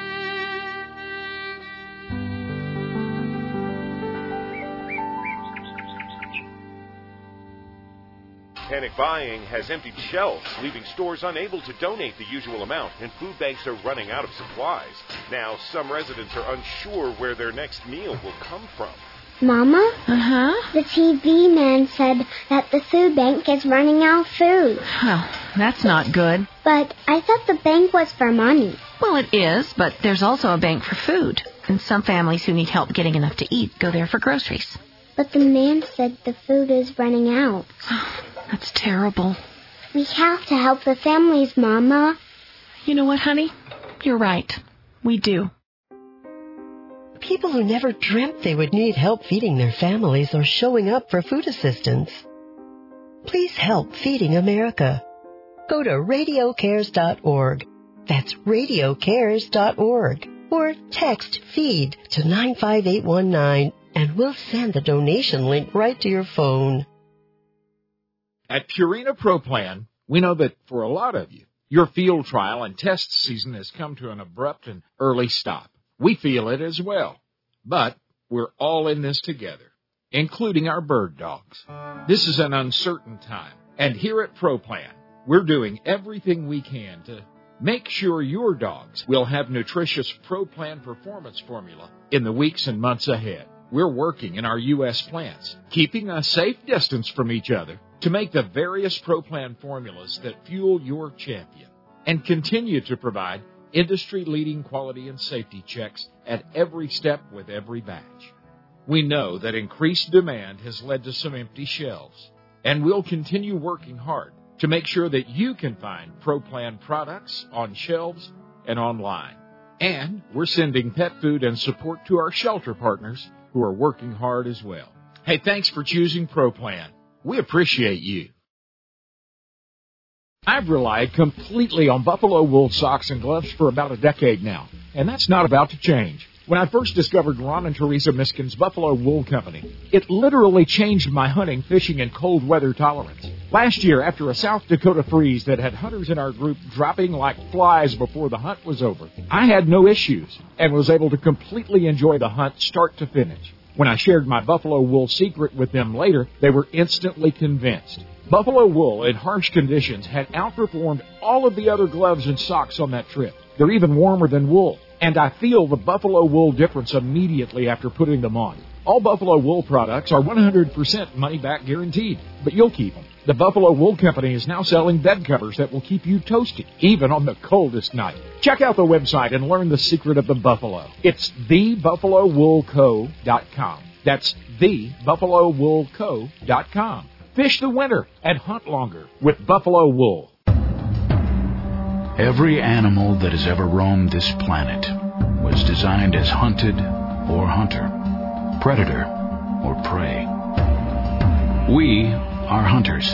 Panic buying has emptied shelves, leaving stores unable to donate the usual amount, and food banks are running out of supplies. Now, some residents are unsure where their next meal will come from. Mama? Uh-huh? The T V man said that the food bank is running out of food. Well, that's not good. But I thought the bank was for money. Well, it is, but there's also a bank for food. And some families who need help getting enough to eat go there for groceries. But the man said the food is running out. That's terrible. We have to help the families, Mama. You know what, honey? You're right. We do. People who never dreamt they would need help feeding their families are showing up for food assistance. Please help Feeding America. Go to radio cares dot org. That's radio cares dot org. Or text FEED to nine five eight one nine and we'll send the donation link right to your phone. At Purina Pro Plan, we know that for a lot of you, your field trial and test season has come to an abrupt and early stop. We feel it as well. But we're all in this together, including our bird dogs. This is an uncertain time, and here at Pro Plan, we're doing everything we can to make sure your dogs will have nutritious Pro Plan performance formula in the weeks and months ahead. We're working in our U S plants, keeping a safe distance from each other to make the various Pro Plan formulas that fuel your champion and continue to provide industry-leading quality and safety checks at every step with every batch. We know that increased demand has led to some empty shelves, and we'll continue working hard to make sure that you can find Pro Plan products on shelves and online. And we're sending pet food and support to our shelter partners who are working hard as well. Hey, thanks for choosing Pro Plan. We appreciate you. I've relied completely on buffalo wool socks and gloves for about a decade now, and that's not about to change. When I first discovered Ron and Teresa Miskin's Buffalo Wool Company, it literally changed my hunting, fishing, and cold weather tolerance. Last year, after a South Dakota freeze that had hunters in our group dropping like flies before the hunt was over, I had no issues and was able to completely enjoy the hunt start to finish. When I shared my buffalo wool secret with them later, they were instantly convinced. Buffalo wool in harsh conditions had outperformed all of the other gloves and socks on that trip. They're even warmer than wool, and I feel the buffalo wool difference immediately after putting them on. All buffalo wool products are one hundred percent money-back guaranteed, but you'll keep them. The Buffalo Wool Company is now selling bed covers that will keep you toasty, even on the coldest night. Check out the website and learn the secret of the buffalo. It's the buffalo wool co dot com. That's the buffalo wool co dot com. Fish the winter and hunt longer with Buffalo Wool. Every animal that has ever roamed this planet was designed as hunted or hunter, predator or prey. We are hunters.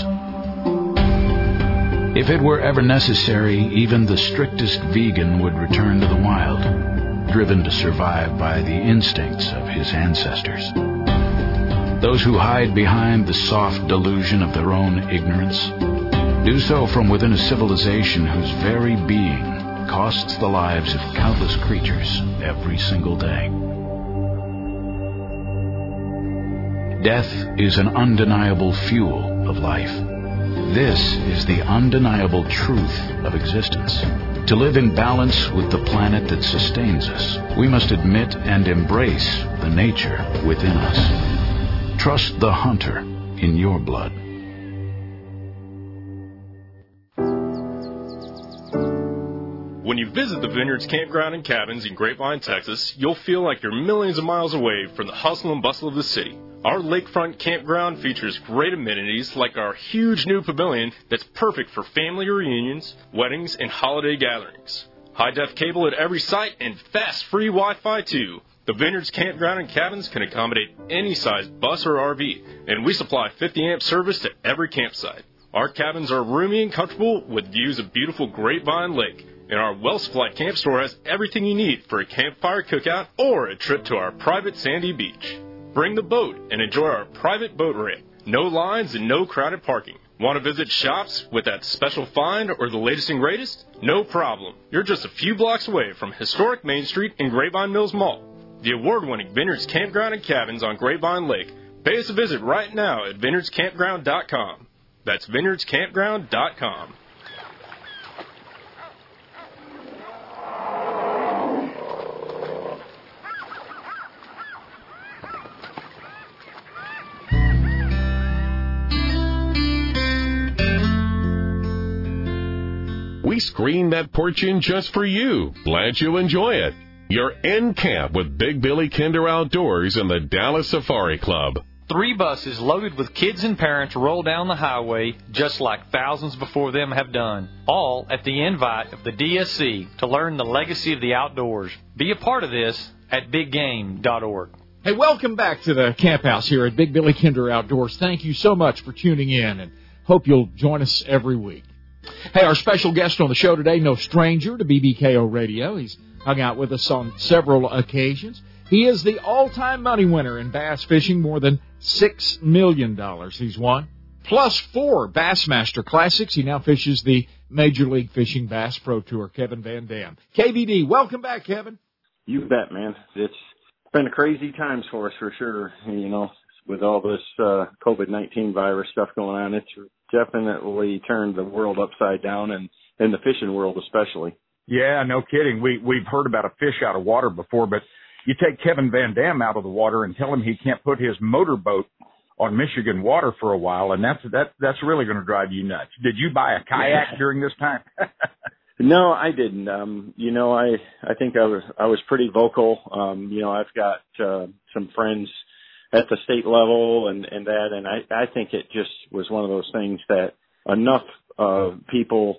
If it were ever necessary, even the strictest vegan would return to the wild, driven to survive by the instincts of his ancestors. Those who hide behind the soft delusion of their own ignorance do so from within a civilization whose very being costs the lives of countless creatures every single day. Death is an undeniable fuel of life. This is the undeniable truth of existence. To live in balance with the planet that sustains us, we must admit and embrace the nature within us. Trust the hunter in your blood. When you visit the Vineyards Campground and Cabins in Grapevine, Texas, you'll feel like you're millions of miles away from the hustle and bustle of the city. Our lakefront campground features great amenities like our huge new pavilion that's perfect for family reunions, weddings, and holiday gatherings. High-def cable at every site and fast free Wi-Fi too. The Vineyards Campground and Cabins can accommodate any size bus or R V, and we supply fifty amp service to every campsite. Our cabins are roomy and comfortable with views of beautiful Grapevine Lake. And our well-supplied camp store has everything you need for a campfire cookout or a trip to our private sandy beach. Bring the boat and enjoy our private boat ramp. No lines and no crowded parking. Want to visit shops with that special find or the latest and greatest? No problem. You're just a few blocks away from historic Main Street and Grapevine Mills Mall. The award-winning Vineyards Campground and Cabins on Grapevine Lake. Pay us a visit right now at vineyards campground dot com. That's vineyards campground dot com. We screened that porch in just for you. Glad you enjoy it. You're in camp with Big Billy Kinder Outdoors and the Dallas Safari Club. Three buses loaded with kids and parents roll down the highway just like thousands before them have done, all at the invite of the D S C to learn the legacy of the outdoors. Be a part of this at big game dot org. Hey, welcome back to the Camp House here at Big Billy Kinder Outdoors. Thank you so much for tuning in, and hope you'll join us every week. Hey, our special guest on the show today, no stranger to B B K O Radio. He's hung out with us on several occasions. He is the all-time money winner in bass fishing, more than six million dollars he's won, plus four Bassmaster Classics. He now fishes the Major League Fishing Bass Pro Tour. Kevin Van Dam. K V D, welcome back, Kevin. You bet, man. It's been crazy times for us for sure, you know, with all this uh, COVID nineteen virus stuff going on. It's definitely turned the world upside down, and in the fishing world especially. Yeah, no kidding. We, we've heard about a fish out of water before, but you take Kevin Van Dam out of the water and tell him he can't put his motorboat on Michigan water for a while, and that's that, that's really going to drive you nuts. Did you buy a kayak yeah. during this time? No, I didn't. Um, you know, I, I think I was, I was pretty vocal. Um, you know, I've got, uh, some friends at the state level and, and that, and I, I think it just was one of those things that enough, uh, people,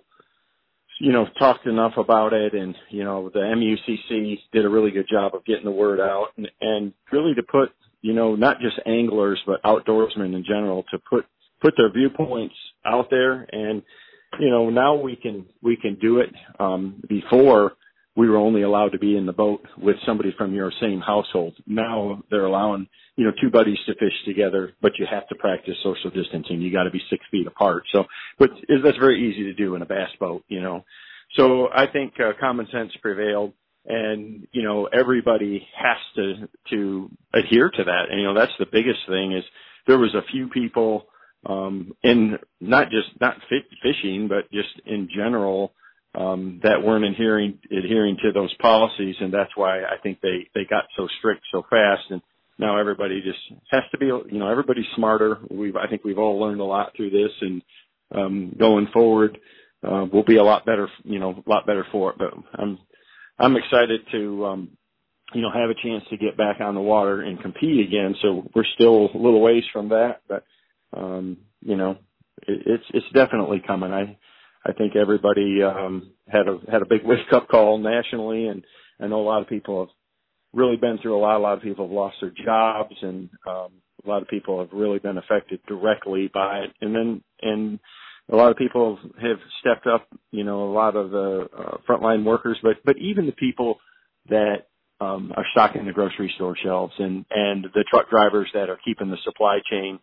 you know, talked enough about it, and, you know, the M U C C did a really good job of getting the word out, and, and really to put, you know, not just anglers, but outdoorsmen in general, to put, put their viewpoints out there. And, you know, now we can, we can do it. Um, before we were only allowed to be in the boat with somebody from your same household. Now they're allowing, you know, two buddies to fish together, but you have to practice social distancing. You got to be six feet apart. So, but that's very easy to do in a bass boat, you know. So I think uh, common sense prevailed, and, you know, everybody has to, to adhere to that. And, you know, that's the biggest thing is there was a few people, um, in not just, not fit fishing, but just in general, um, that weren't adhering, adhering to those policies. And that's why I think they, they got so strict so fast. And now everybody just has to be, you know, everybody's smarter. We've, I think we've all learned a lot through this, and, um, going forward, uh, we'll be a lot better, you know, a lot better for it. But I'm, I'm excited to, um, you know, have a chance to get back on the water and compete again. So we're still a little ways from that, but, um, you know, it, it's, it's definitely coming. I, I think everybody, um, had a, had a big wake up call nationally. And I know a lot of people have really been through a lot. A lot of people have lost their jobs, and, um, a lot of people have really been affected directly by it. And then, and a lot of people have, have stepped up, you know, a lot of the uh, frontline workers, but, but even the people that, um, are stocking the grocery store shelves, and, and the truck drivers that are keeping the supply chain,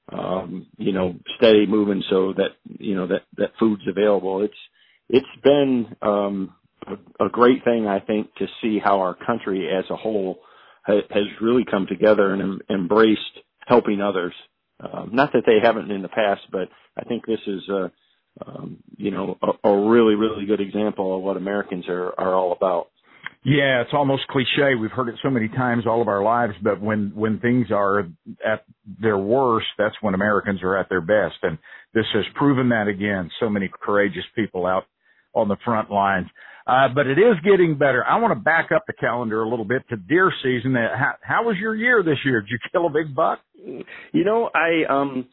um, you know, steady moving so that, you know, that, that food's available. It's, it's been, um, a, a great thing, I think, to see how our country as a whole ha, has really come together and em, embraced helping others. Um, not that they haven't in the past, but I think this is, a, um, you know, a, a really, really good example of what Americans are, are all about. Yeah, it's almost cliche. We've heard it so many times all of our lives, but when, when things are at their worst, that's when Americans are at their best. And this has proven that again. So many courageous people out on the front lines. Uh, but it is getting better. I want to back up the calendar a little bit to deer season. How, how was your year this year? Did you kill a big buck? You know, I, um,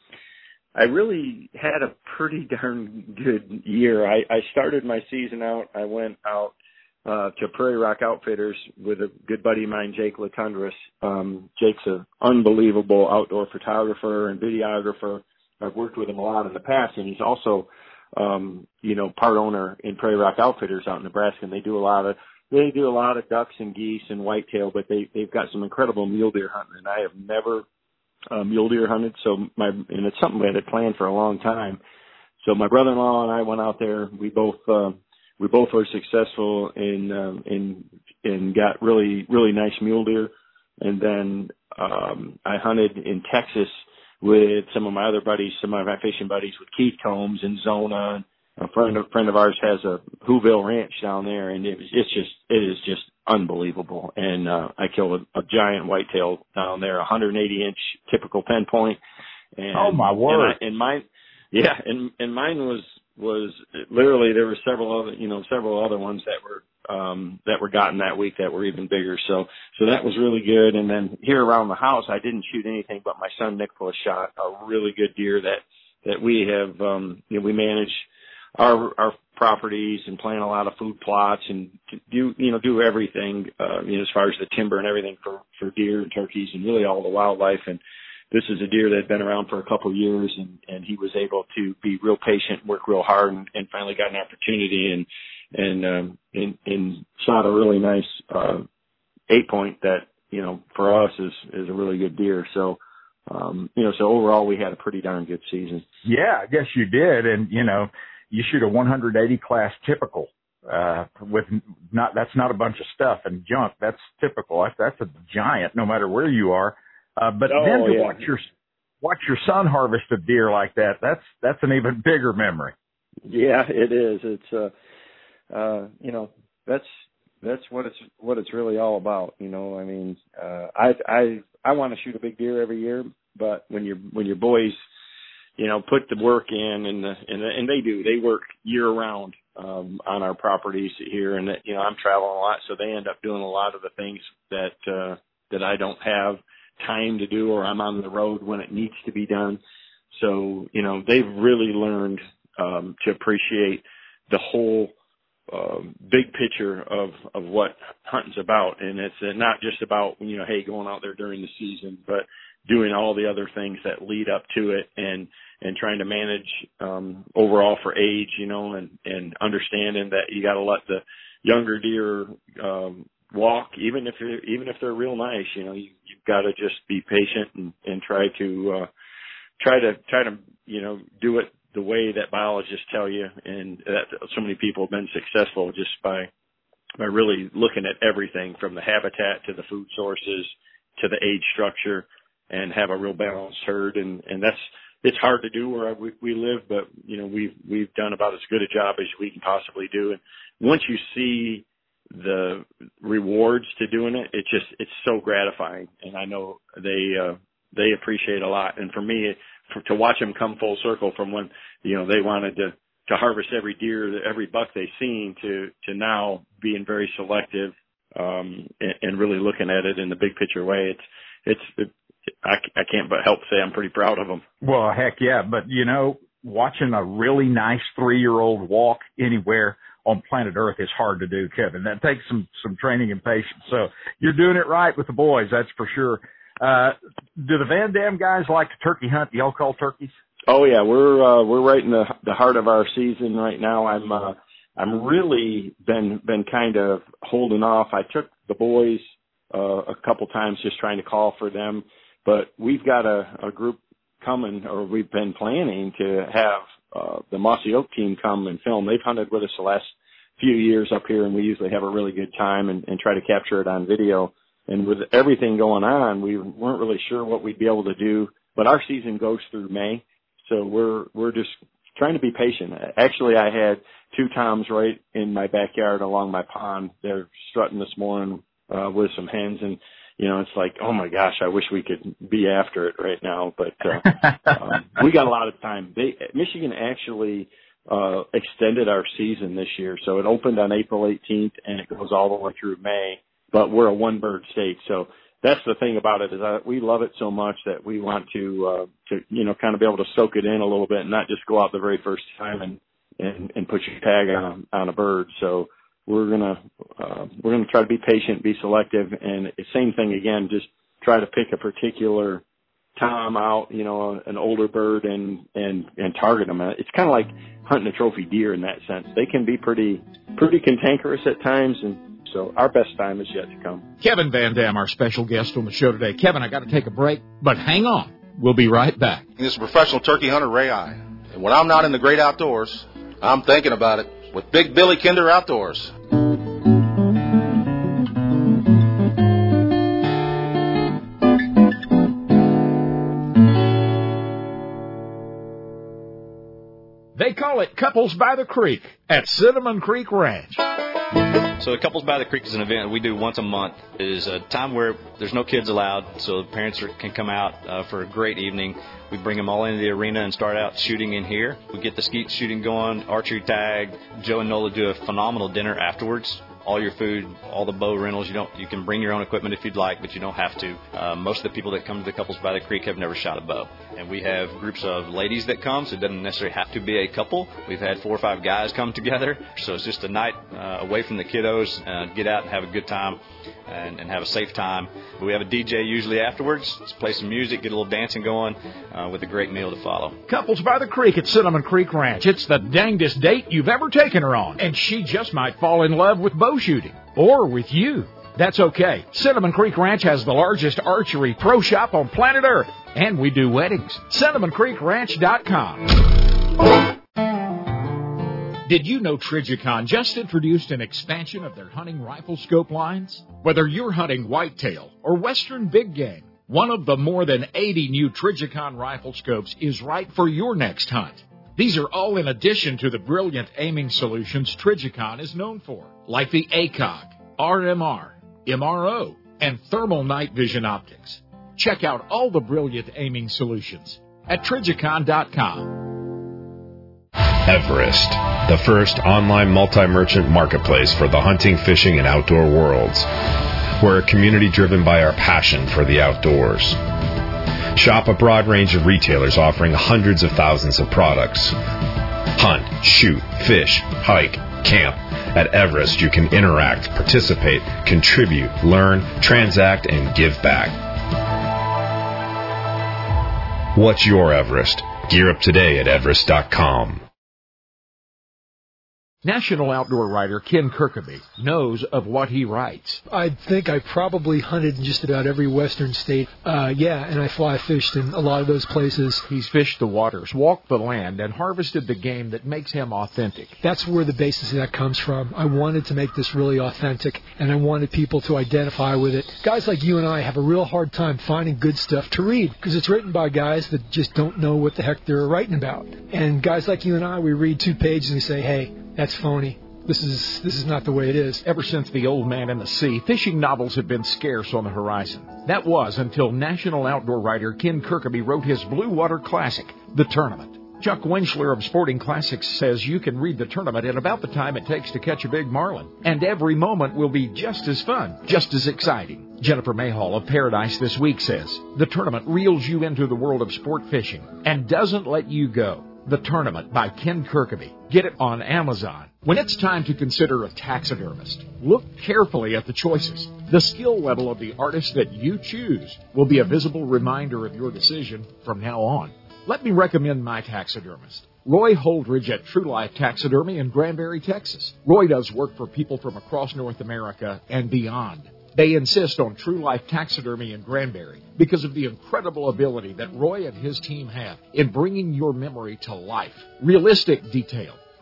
I really had a pretty darn good year. I, I started my season out. I went out Uh, to Prairie Rock Outfitters with a good buddy of mine, Jake Latundris. Um, Jake's an unbelievable outdoor photographer and videographer. I've worked with him a lot in the past, and he's also, um, you know, part owner in Prairie Rock Outfitters out in Nebraska, and they do a lot of, they do a lot of ducks and geese and whitetail, but they, they've got some incredible mule deer hunting, and I have never, uh, mule deer hunted, so my, and it's something we had planned for a long time. So my brother-in-law and I went out there. We both, um, We both were successful in, um, in, and got really, really nice mule deer. And then, um, I hunted in Texas with some of my other buddies, some of my fishing buddies with Keith Combs and Zona. A friend, a friend of ours has a Whoville Ranch down there, and it was, it's just, it is just unbelievable. And, uh, I killed a, a giant whitetail down there, a one hundred eighty inch typical pen point. And, oh my word. And, I, and mine, yeah, and, and mine was, was literally, there were several other, you know, several other ones that were, um, that were gotten that week that were even bigger. So, so that was really good. And then here around the house, I didn't shoot anything, but my son Nicholas shot a really good deer that, that we have, um, you know, we manage our, our properties and plant a lot of food plots and do, you know, do everything, uh, you know, as far as the timber and everything for, for deer and turkeys and really all the wildlife. And this is a deer that had been around for a couple of years, and, and he was able to be real patient, work real hard, and, and finally got an opportunity and, and, um, and, and shot a really nice, uh, eight point that, you know, for us is, is a really good deer. So, um, you know, so overall we had a pretty darn good season. Yeah, I guess you did. And, you know, you shoot a one hundred eighty class typical, uh, with not, that's not a bunch of stuff and junk. That's typical. That's, that's a giant no matter where you are. Uh, but oh, then to yeah. watch your, watch your son harvest a deer like that, that's, that's an even bigger memory. Yeah, it is. It's, uh, uh, you know, that's, that's what it's, what it's really all about. You know, I mean, uh, I, I, I want to shoot a big deer every year, but when your, when your boys, you know, put the work in and the, and, the, and they do, they work year round, um, on our properties here. And that, you know, I'm traveling a lot, so they end up doing a lot of the things that, uh, that I don't have time to do, or I'm on the road when it needs to be done. So, you know, they've really learned, um, to appreciate the whole, um, big picture of, of what hunting's about. And it's not just about, you know, hey, going out there during the season, but doing all the other things that lead up to it and, and trying to manage, um, overall for age, you know, and, and understanding that you got to let the younger deer, um, walk, even if you're, even if they're real nice, you know, you, you've got to just be patient and, and try to, uh, try to, try to, you know, do it the way that biologists tell you. And that so many people have been successful just by, by really looking at everything from the habitat to the food sources to the age structure and have a real balanced herd. And, and that's, it's hard to do where we, we live, but, you know, we've, we've done about as good a job as we can possibly do. And once you see the rewards to doing it, it just, it's so gratifying. And I know they, uh, they appreciate a lot. And for me, for, to watch them come full circle from when, you know, they wanted to, to harvest every deer, every buck they've seen to, to now being very selective, um, and, and really looking at it in the big picture way. It's, it's, it, I, I can't but help say I'm pretty proud of them. Well, heck yeah. But you know, watching a really nice three-year-old walk anywhere on planet Earth is hard to do, Kevin. That takes some, some training and patience. So you're doing it right with the boys, that's for sure. Uh, do the Van Dam guys like to turkey hunt? Do y'all call turkeys? Oh yeah, we're, uh, we're right in the, the heart of our season right now. I'm, uh, I'm really been, been kind of holding off. I took the boys, uh, a couple times just trying to call for them, but we've got a, a group coming, or we've been planning to have, uh, the Mossy Oak team come and film. They've hunted with us the last few years up here, and we usually have a really good time and, and try to capture it on video. And with everything going on, we weren't really sure what we'd be able to do. But our season goes through May, so we're we're just trying to be patient. Actually, I had two toms right in my backyard along my pond. They're strutting this morning uh, with some hens, and you know, it's like, oh my gosh, I wish we could be after it right now. But uh, um, we got a lot of time. They, Michigan actually uh, extended our season this year, so it opened on April eighteenth and it goes all the way through May. But we're a one-bird state, so that's the thing about it is I, we love it so much that we want to, uh, to you know, kind of be able to soak it in a little bit and not just go out the very first time and and, and put your tag on a, on a bird. So we're gonna uh, we're gonna try to be patient, be selective, and same thing again. Just try to pick a particular tom out, you know, an older bird, and and and target them. It's kind of like hunting a trophy deer in that sense. They can be pretty pretty cantankerous at times, and so our best time is yet to come. Kevin Van Dam, our special guest on the show today. Kevin, I got to take a break, but hang on. We'll be right back. This is professional turkey hunter Ray Eye. And when I'm not in the great outdoors, I'm thinking about it with Big Billy Kinder Outdoors. They call it Couples by the Creek at Cinnamon Creek Ranch. So Couples by the Creek is an event we do once a month. It is a time where there's no kids allowed, so the parents are, can come out uh, for a great evening. We bring them all into the arena and start out shooting in here. We get the skeet shooting going, archery tag. Joe and Nola do a phenomenal dinner afterwards. All your food, all the bow rentals. You don't. You can bring your own equipment if you'd like, but you don't have to. Uh, most of the people that come to the Couples by the Creek have never shot a bow. And we have groups of ladies that come, so it doesn't necessarily have to be a couple. We've had four or five guys come together, so it's just a night uh, away from the kiddos, uh, get out and have a good time and, and have a safe time. But we have a D J usually afterwards. Let's play some music, get a little dancing going uh, with a great meal to follow. Couples by the Creek at Cinnamon Creek Ranch. It's the dangest date you've ever taken her on, and she just might fall in love with bow shooting. Or with you. That's okay. Cinnamon Creek Ranch has the largest archery pro shop on planet Earth. And we do weddings. cinnamon creek ranch dot com. Did you know Trijicon just introduced an expansion of their hunting rifle scope lines? Whether you're hunting whitetail or western big game, one of the more than eighty new Trijicon rifle scopes is right for your next hunt. These are all in addition to the brilliant aiming solutions Trijicon is known for, like the A C O G, R M R, M R O, and thermal night vision optics. Check out all the brilliant aiming solutions at Trijicon dot com. Everest, the first online multi-merchant marketplace for the hunting, fishing, and outdoor worlds. We're a community driven by our passion for the outdoors. Shop a broad range of retailers offering hundreds of thousands of products. Hunt, shoot, fish, hike, camp. At Everest, you can interact, participate, contribute, learn, transact, and give back. What's your Everest? Gear up today at Everest dot com. National outdoor writer Ken Kirkaby knows of what he writes. I think I probably hunted in just about every western state. Uh, yeah, and I fly fished in a lot of those places. He's fished the waters, walked the land, and harvested the game that makes him authentic. That's where the basis of that comes from. I wanted to make this really authentic, and I wanted people to identify with it. Guys like you and I have a real hard time finding good stuff to read because it's written by guys that just don't know what the heck they're writing about. And guys like you and I, we read two pages and we say, hey, that's phony. This is this is not the way it is. Ever since The Old Man and the Sea, fishing novels have been scarce on the horizon. That was until national outdoor writer Ken Kirkaby wrote his Blue Water Classic, The Tournament. Chuck Winchler of Sporting Classics says you can read The Tournament in about the time it takes to catch a big marlin. And every moment will be just as fun, just as exciting. Jennifer Mayhall of Paradise This Week says, The Tournament reels you into the world of sport fishing and doesn't let you go. The Tournament by Ken Kirkaby. Get it on Amazon. When it's time to consider a taxidermist, look carefully at the choices. The skill level of the artist that you choose will be a visible reminder of your decision from now on. Let me recommend my taxidermist, Roy Holdridge at True Life Taxidermy in Granbury, Texas. Roy does work for people from across North America and beyond. They insist on True Life Taxidermy in Granbury because of the incredible ability that Roy and his team have in bringing your memory to life. Realistic detail,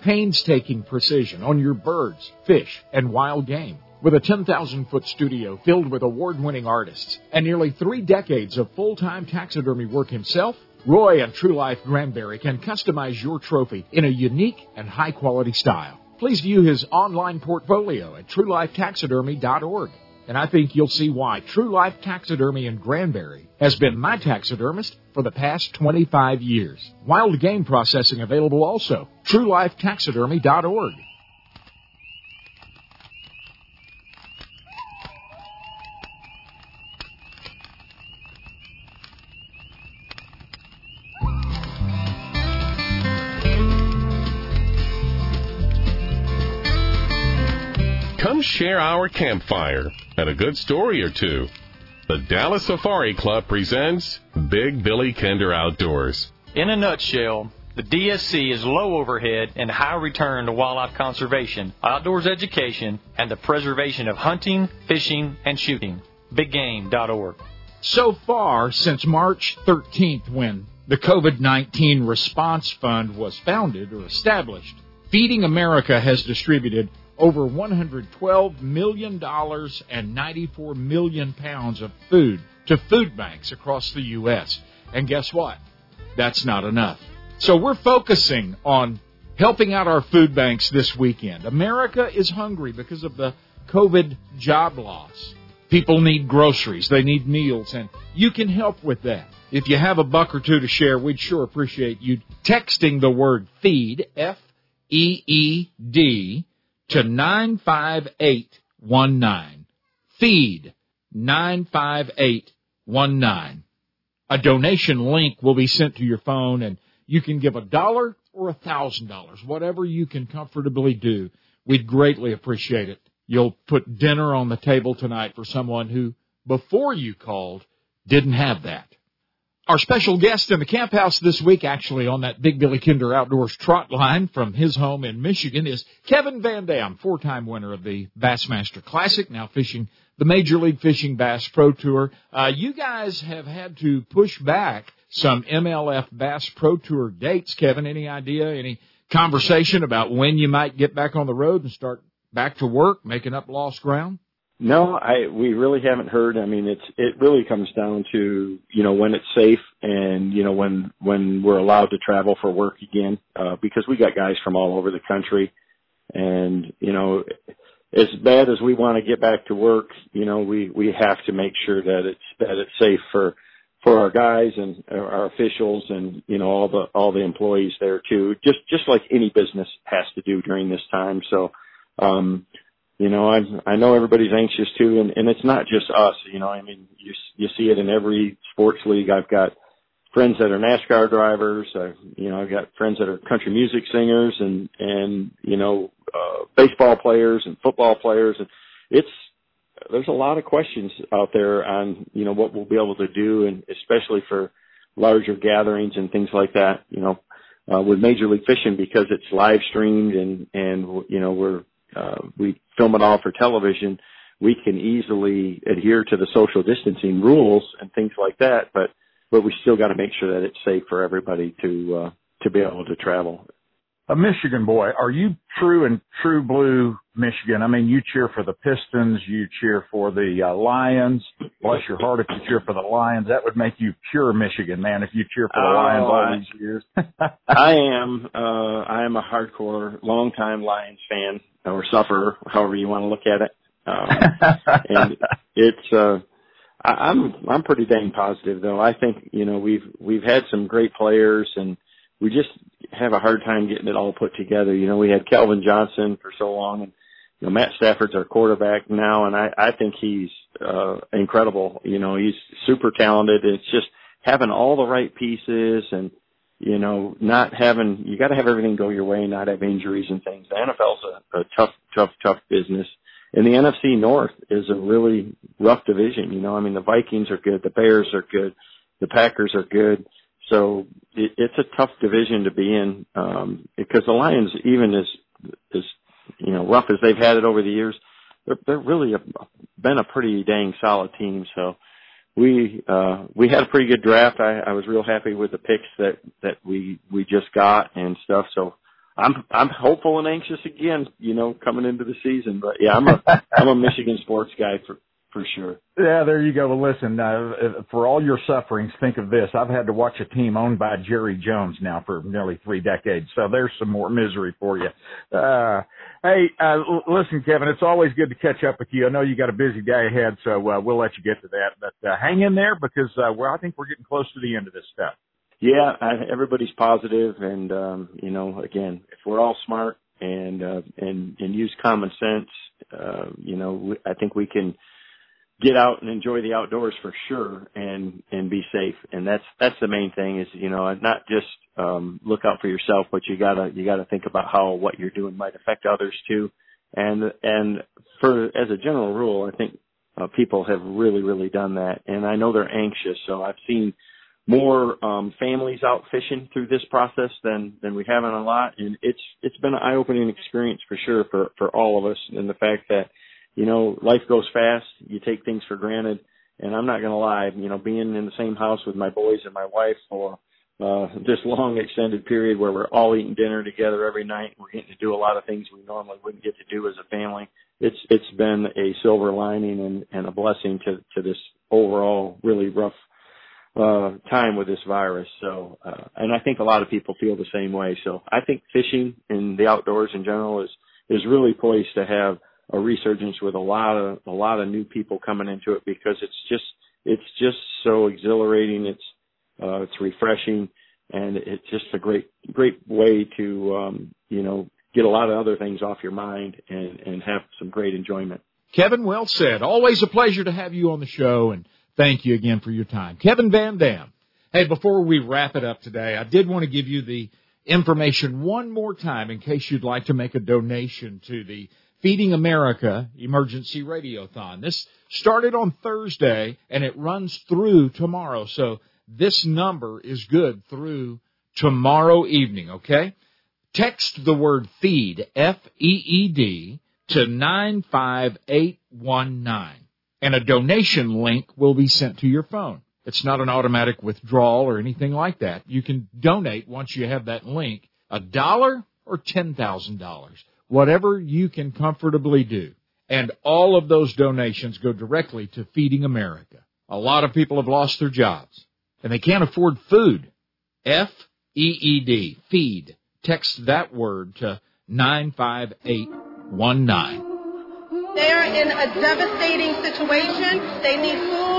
painstaking precision on your birds, fish, and wild game. With a ten thousand foot studio filled with award-winning artists and nearly three decades of full-time taxidermy work himself, Roy and True Life Granbury can customize your trophy in a unique and high-quality style. Please view his online portfolio at true life taxidermy dot org. And I think you'll see why True Life Taxidermy in Granbury has been my taxidermist for the past twenty-five years. Wild game processing available also. true life taxidermy dot org. Come share our campfire and a good story or two. The Dallas Safari Club presents Big Billy Kinder Outdoors. In a nutshell, the D S C is low overhead and high return to wildlife conservation, outdoors education, and the preservation of hunting, fishing, and shooting. big game dot org. So far, since March thirteenth, when the COVID nineteen Response Fund was founded or established, Feeding America has distributed over one hundred twelve million dollars and ninety-four million pounds of food to food banks across the U S And guess what? That's not enough. So we're focusing on helping out our food banks this weekend. America is hungry because of the COVID job loss. People need groceries. They need meals, and you can help with that. If you have a buck or two to share, we'd sure appreciate you texting the word FEED, F E E D, to nine five eight one nine. Feed nine five eight one nine. A donation link will be sent to your phone, and you can give a dollar or a thousand dollars, whatever you can comfortably do. We'd greatly appreciate it. You'll put dinner on the table tonight for someone who, before you called, didn't have that. Our special guest in the camp house this week, actually on that Big Billy Kinder Outdoors trot line from his home in Michigan, is Kevin Van Dam, four-time winner of the Bassmaster Classic, now fishing the Major League Fishing Bass Pro Tour. Uh, you guys have had to push back some M L F Bass Pro Tour dates. Kevin, any idea, any conversation about when you might get back on the road and start back to work, making up lost ground? No, I we really haven't heard. I mean, it's it really comes down to, you know, when it's safe and, you know, when when we're allowed to travel for work again, uh, because we got guys from all over the country, and, you know, as bad as we want to get back to work, you know, we we have to make sure that it's that it's safe for for our guys and our officials and, you know, all the all the employees there too. Just just like any business has to do during this time. So. um You know, I I know everybody's anxious too, and, and it's not just us. You know, I mean, you you see it in every sports league. I've got friends that are NASCAR drivers. I, you know, I've got friends that are country music singers, and and you know, uh, baseball players and football players. And it's there's a lot of questions out there on, you know, what we'll be able to do, and especially for larger gatherings and things like that. You know, uh, with Major League Fishing, because it's live streamed and and you know we're Uh, we film it all for television, we can easily adhere to the social distancing rules and things like that, but, but we still got to make sure that it's safe for everybody to, uh, to be able to travel. A Michigan boy, are you true and true blue Michigan? I mean, you cheer for the Pistons, you cheer for the uh, Lions. Bless your heart if you cheer for the Lions. That would make you pure Michigan, man, if you cheer for the oh, Lions all I, these years. I am, uh, I am a hardcore, longtime Lions fan, or sufferer, however you want to look at it. Um, and it's, uh, I, I'm, I'm pretty dang positive though. I think, you know, we've, we've had some great players, and we just have a hard time getting it all put together. You know, we had Calvin Johnson for so long, and, you know, Matt Stafford's our quarterback now, and I, I think he's, uh, incredible. You know, he's super talented. It's just having all the right pieces, and, you know, not having, you got to have everything go your way, not have injuries and things. The N F L's a, a tough, tough, tough business. And the N F C North is a really rough division. You know, I mean, the Vikings are good. The Bears are good. The Packers are good. So it, it's a tough division to be in, um, because the Lions, even as, as, you know, rough as they've had it over the years, they're, they're really a, been a pretty dang solid team. So, We, uh, we had a pretty good draft. I, I was real happy with the picks that, that we, we just got and stuff. So I'm I'm hopeful and anxious again, you know, coming into the season. But yeah, I'm a I'm a Michigan sports guy for for sure. Yeah, there you go. Well, listen, uh, for all your sufferings, think of this. I've had to watch a team owned by Jerry Jones now for nearly three decades, so there's some more misery for you. Uh, hey, uh, l- listen, Kevin, it's always good to catch up with you. I know you got a busy day ahead, so uh, we'll let you get to that. But uh, hang in there because, uh, well, I think we're getting close to the end of this stuff. Yeah, I, everybody's positive, and um, you know, again, if we're all smart and uh, and and use common sense, uh, you know, we, I think we can get out and enjoy the outdoors for sure, and and be safe. And that's that's the main thing is, you know, not just um, look out for yourself, but you gotta you gotta think about how what you're doing might affect others too. And and for as a general rule, I think uh, people have really really done that, and I know they're anxious. So I've seen more um, families out fishing through this process than than we have in a lot, and it's it's been an eye-opening experience for sure for for all of us. And the fact that, you know, life goes fast, you take things for granted, and I'm not going to lie, you know, being in the same house with my boys and my wife for uh, this long extended period where we're all eating dinner together every night, we're getting to do a lot of things we normally wouldn't get to do as a family. It's it's been a silver lining and, and a blessing to to this overall really rough uh time with this virus. So uh and I think a lot of people feel the same way. So I think fishing and the outdoors in general is is really poised to have a resurgence with a lot of a lot of new people coming into it, because it's just it's just so exhilarating, it's uh it's refreshing, and it's just a great great way to um you know get a lot of other things off your mind and and have some great enjoyment. Kevin, well said. Always a pleasure to have you on the show, and thank you again for your time. Kevin Van Dam. Hey, before we wrap it up today, I did want to give you the information one more time in case you'd like to make a donation to the Feeding America Emergency Radiothon. This started on Thursday, and it runs through tomorrow. So this number is good through tomorrow evening, okay? Text the word FEED, F E E D, to nine five eight one nine. And a donation link will be sent to your phone. It's not an automatic withdrawal or anything like that. You can donate once you have that link, a dollar or ten thousand dollars, whatever you can comfortably do. And all of those donations go directly to Feeding America. A lot of people have lost their jobs, and they can't afford food. F E E D, feed. Text that word to nine five eight one nine. They are in a devastating situation. They need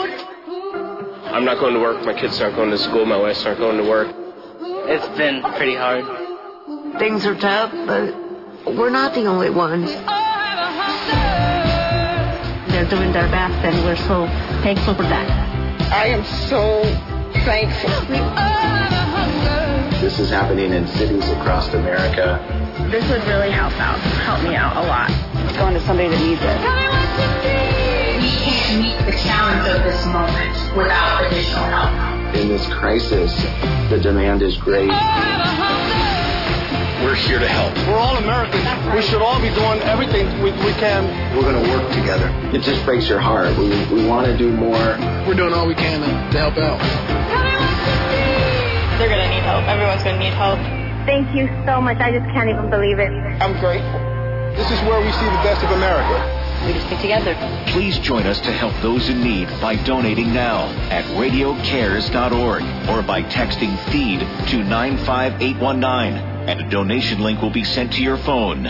food. I'm not going to work. My kids aren't going to school. My wife's not going to work. It's been pretty hard. Things are tough, but we're not the only ones. They're doing their best, and we're so thankful for that. I am so thankful. This is happening in cities across America. This would really help out, help me out a lot. Going to somebody that needs it. We can't meet the challenge of this moment without additional help. In this crisis, the demand is great. We're here to help. We're all Americans. We should all be doing everything we, we can. We're going to work together. It just breaks your heart. We, we want to do more. We're doing all we can to, to help out. They're going to need help. Everyone's going to need help. Thank you so much. I just can't even believe it. I'm grateful. This is where we see the best of America. We just stick together. Please join us to help those in need by donating now at radio cares dot org or by texting FEED to nine five eight one nine, and a donation link will be sent to your phone.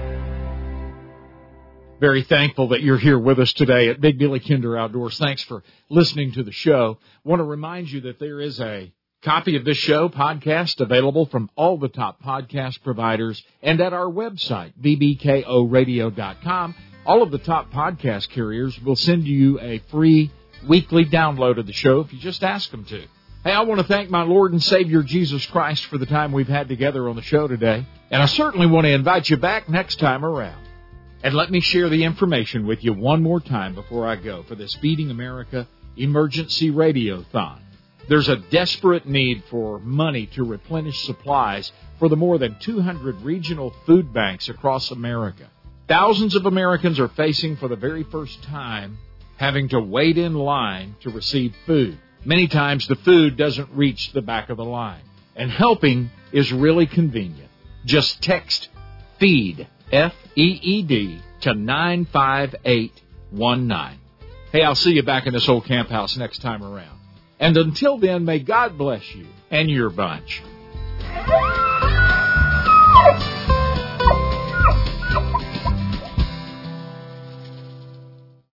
Very thankful that you're here with us today at Big Billy Kinder Outdoors. Thanks for listening to the show. I want to remind you that there is a copy of this show podcast available from all the top podcast providers and at our website, b b k o radio dot com. All of the top podcast carriers will send you a free weekly download of the show if you just ask them to. Hey, I want to thank my Lord and Savior Jesus Christ for the time we've had together on the show today. And I certainly want to invite you back next time around. And let me share the information with you one more time before I go for this Feeding America Emergency Radiothon. There's a desperate need for money to replenish supplies for the more than two hundred regional food banks across America. Thousands of Americans are facing for the very first time having to wait in line to receive food. Many times the food doesn't reach the back of the line, and helping is really convenient. Just text FEED, F E E D, to nine five eight one nine. Hey, I'll see you back in this old camp house next time around. And until then, may God bless you and your bunch.